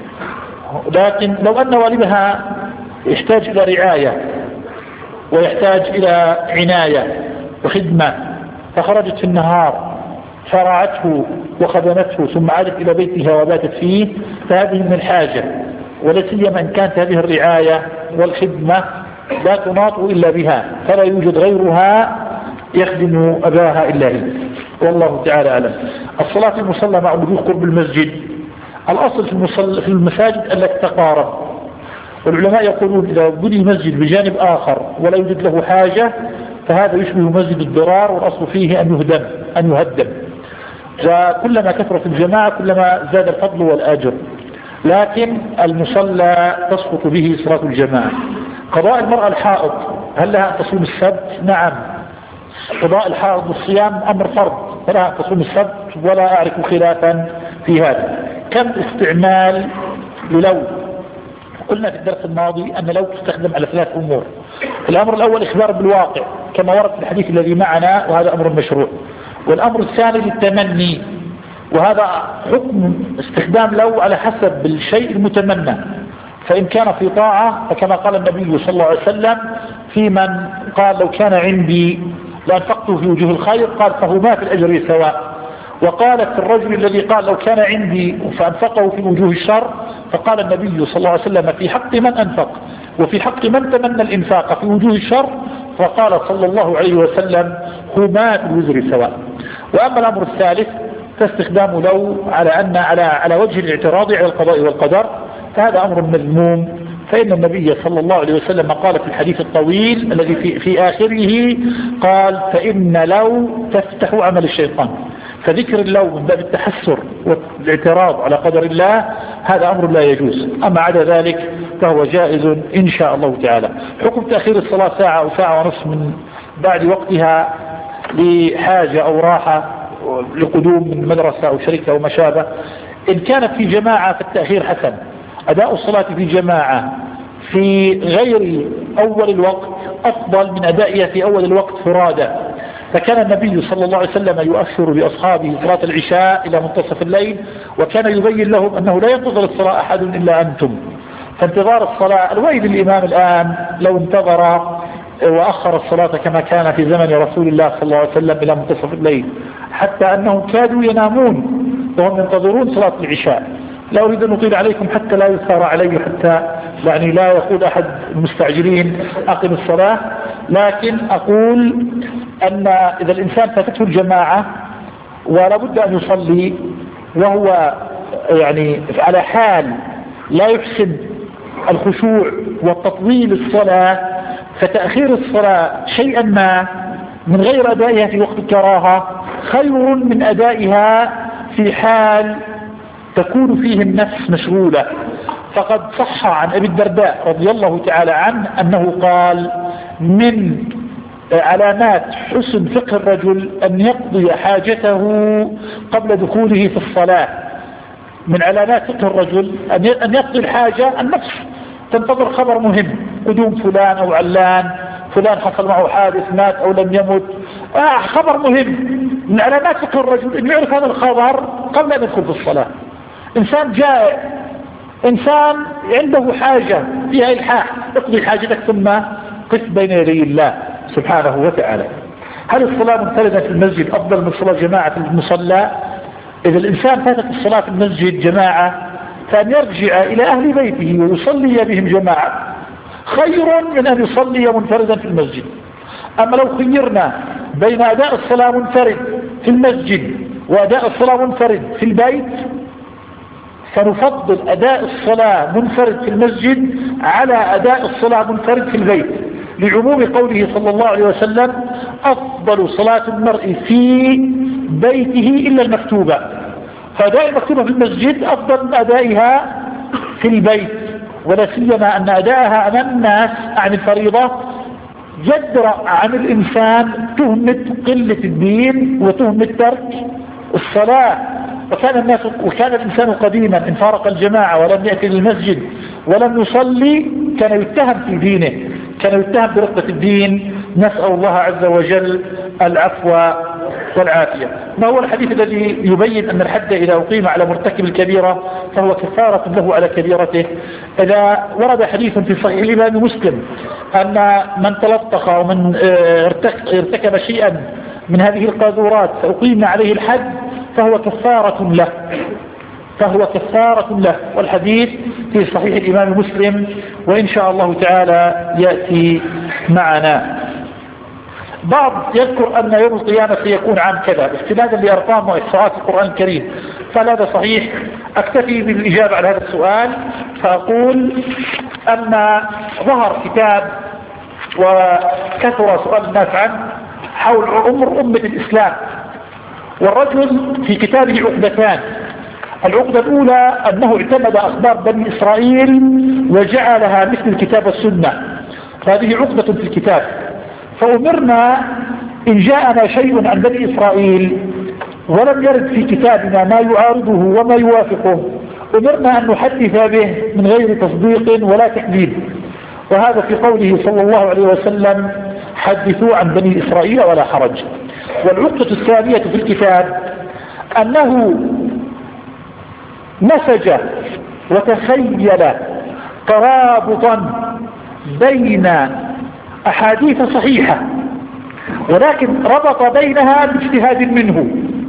لكن لو أن والدها يحتاج إلى رعاية ويحتاج إلى عناية وخدمة، فخرجت في النهار فرعته وخدمته ثم عادت إلى بيتها وباتت فيه، فهذه من الحاجة، ولا سيما إن كانت هذه الرعاية والخدمة لا تناط إلا بها، فلا يوجد غيرها يخدم أباها إلا هي. والله تعالى أعلم. الصلاة في المصلى مع وجود قرب المسجد، الأصل في المساجد ألا تتقارب، والعلماء يقولون إذا بني مسجد بجانب آخر ولا يوجد له حاجة فهذا يشبه مسجد الضرار، والأصل فيه أن يهدم، وكلما كثرت الجماعة كلما زاد الفضل والأجر. لكن المصلى تسقط به صلاة الجماعة. قضاء المرأة الحائض، هل لها أن تصوم السبت؟ نعم. قضاء الحائض بالصيام أمر فرض، فلها أن تصوم السبت، ولا أعرف خلافا في هذا. كم استعمال للو؟ قلنا في الدرس الماضي أن لو تستخدم على 3 أمور. الأمر الأول إخبار بالواقع كما ورد في الحديث الذي معنا، وهذا أمر مشروع. والأمر الثاني للتمني، وهذا حكم استخدام لو على حسب الشيء المتمنى، فإن كان في طاعة فكما قال النبي صلى الله عليه وسلم في من قال لو كان عندي لأنفقته في وجوه الخير، قال فهما في الأجر سواء. وقالت الرجل الذي قال لو كان عندي فأنفقه في وجوه الشر، فقال النبي صلى الله عليه وسلم في حق من أنفق وفي حق من تمنى الإنفاق في وجوه الشر، فقال صلى الله عليه وسلم هما في الوزر سواء. وأما الأمر الثالث فاستخدام لو على وجه الاعتراض على القضاء والقدر، فهذا أمر مذموم، فإن النبي صلى الله عليه وسلم قال في الحديث الطويل الذي في آخره قال فإن لو تفتح عمل الشيطان، فذكر اللو من باب التحسر والاعتراض على قدر الله هذا أمر لا يجوز. أما عدا ذلك فهو جائز إن شاء الله تعالى. حكم تأخير الصلاة ساعة أو ساعة ونصف من بعد وقتها لحاجة أو راحة لقدوم من مدرسة أو شركة أو ما شابه، إن كانت في جماعة فالتأخير حسن. أداء الصلاة في جماعة في غير أول الوقت أفضل من أدائها في أول الوقت فرادى، فكان النبي صلى الله عليه وسلم يؤخر بأصحابه صلاة العشاء إلى منتصف الليل، وكان يبين لهم أنه لا ينتظر الصلاة أحد إلا أنتم، فانتظار الصلاة الويل الإمام الآن لو انتظر وأخر الصلاة كما كان في زمن رسول الله صلى الله عليه وسلم إلى منتصف الليل، حتى أنهم كادوا ينامون وهم ينتظرون صلاة العشاء. لا أريد أن أطيل عليكم حتى لا يثار علي، حتى يعني لا يقول أحد المستعجلين أقم الصلاة، لكن أقول أن إذا الإنسان فاتته الجماعة ولا بد أن يصلي وهو يعني على حال لا يحسن الخشوع والتطويل الصلاة، فتأخير الصلاة شيئا ما من غير أدائها في وقت الكراهة خير من أدائها في حال تكون فيه النفس مشغولة. فقد صح عن أبي الدرداء رضي الله تعالى عنه أنه قال من علامات حسن فقه الرجل أن يقضي حاجته قبل دخوله في الصلاة. من علامات فقه الرجل أن يقضي الحاجة، النفس تنتظر خبر مهم، قدوم فلان أو علان، فلان حصل معه حادث مات أو لم يمت، خبر مهم. من علامات فقه الرجل أن يعرف هذا الخبر قبل أن يدخل في الصلاة. إنسان جائع، إنسان عنده حاجة فيها إلحاح، اقضي حاجتك ثم قف بين يدي الله سبحانه وتعالى. هل الصلاة منفردة في المسجد أفضل من صلاة جماعة في المصلى؟ إذا الإنسان فاتت الصلاة في المسجد جماعة فأن يرجع إلى أهل بيته ويصلي بهم جماعة خير من أن يصلي منفردا في المسجد. أما لو خيرنا بين أداء الصلاة منفرد في المسجد وأداء الصلاة منفرد في البيت فنفضل أداء الصلاة منفرد في المسجد على أداء الصلاة منفرد في البيت، لعموم قوله صلى الله عليه وسلم أفضل صلاة المرء في بيته إلا المكتوبة، فأداء المكتوبة في المسجد أفضل من أدائها في البيت، ولا سيما أن أداءها أمام الناس عن الفريضة يدرأ عن الإنسان تهمة قلة الدين وتهمة ترك الصلاة. وكان الإنسان قديما إن فارق الجماعة ولم يأتي للمسجد ولم يصلي كان يتهم في دينه، كان يتهم برقة الدين. نسأل الله عز وجل العفو والعافية. ما هو الحديث الذي يبين أن الحد إذا أقيم على مرتكب الكبيرة فهو كفارة له على كبيرته؟ إذا ورد حديث في صحيح الإمام مسلم أن من تلطخ ومن ارتكب شيئا من هذه القاذورات فأقيم عليه الحد فهو كفارة له، والحديث في صحيح الإمام مسلم وإن شاء الله تعالى يأتي معنا. بعض يذكر أن يوم القيامة سيكون عام كذا استنادا لأرقام وإحصاءات القرآن الكريم، فهذا صحيح؟ أكتفي بالإجابة على هذا السؤال فأقول أن ظهر كتاب وكثر سؤال الناس عنه حول عمر أمة الإسلام، والرجل في كتابه عقدتان. العقدة الأولى أنه اعتمد أخبار بني إسرائيل وجعلها مثل الكتاب والسنة، هذه عقدة في الكتاب. فأمرنا إن جاءنا شيء عن بني إسرائيل ولم يرد في كتابنا ما يعارضه وما يوافقه أمرنا أن نحدث به من غير تصديق ولا تكذيب، وهذا في قوله صلى الله عليه وسلم حدثوا عن بني إسرائيل ولا حرج. والعقدة الثانية في الكتاب أنه نسج وتخيل ترابطا بين أحاديث صحيحة ولكن ربط بينها باجتهاد منه.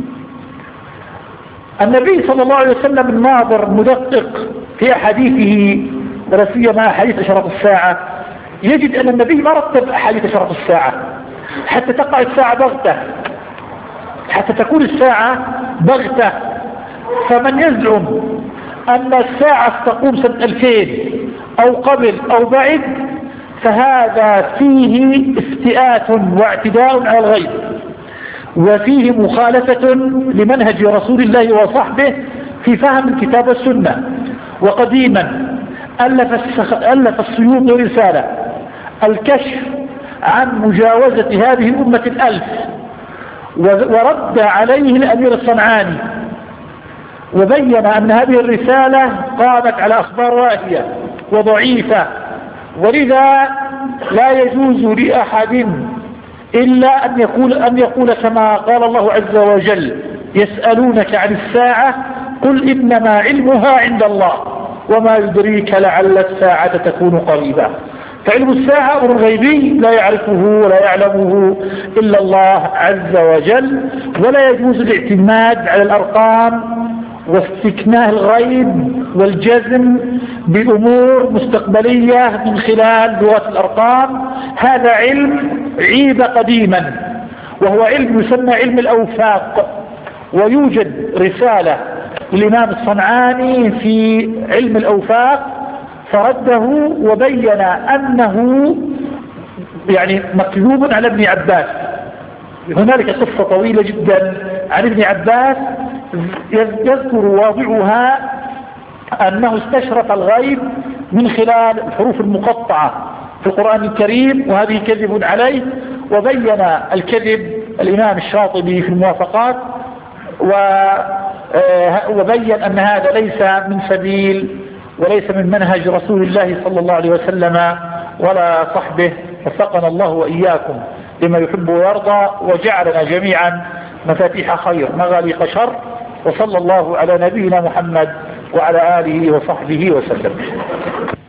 النبي صلى الله عليه وسلم الناظر مدقق في أحاديثه ولا سيما أحاديث أشراط الساعة يجد أن النبي ما رتب أحاديث أشراط الساعة حتى تقع الساعة بغتة، حتى تكون الساعة بغتة. فمن يزعم أن الساعة تقوم سنة 2000 أو قبل أو بعد فهذا فيه افتئات واعتداء على الغيب، وفيه مخالفة لمنهج رسول الله وصحبه في فهم الكتاب والسنة. وقديما ألف السيوطي رسالة الكشف عن مجاوزة هذه الأمة 1000 ورد عليه الأمير الصنعاني، وبين أن هذه الرسالة قامت على أخبار واهية وضعيفة، ولذا لا يجوز لأحد إلا أن يقول كما قال الله عز وجل يسألونك عن الساعة قل إنما علمها عند الله وما يدريك لعل الساعة تكون قريبا. فعلم الساعة أمر غيبي لا يعرفه ولا يعلمه إلا الله عز وجل، ولا يجوز الاعتماد على الأرقام واستكناء الغيب والجزم بأمور مستقبلية من خلال لغة الأرقام. هذا علم عيب قديما وهو علم يسمى علم الأوفاق، ويوجد رسالة للإمام الصنعاني في علم الأوفاق فرده وبين أنه يعني مكذوب على ابن عباس. هنالك قصة طويلة جدا عن ابن عباس يذكر واضعها أنه استشرف الغيب من خلال الحروف المقطعة في القرآن الكريم، وهذه كذب عليه. وبين الكذب الإمام الشاطبي في الموافقات وبين أن هذا ليس من سبيل وليس من منهج رسول الله صلى الله عليه وسلم ولا صحبه. وفقنا الله وإياكم لما يحب ويرضى، وجعلنا جميعا مفاتيح خير مغاليق شر. وصلى الله على نبينا محمد وعلى آله وصحبه وسلم.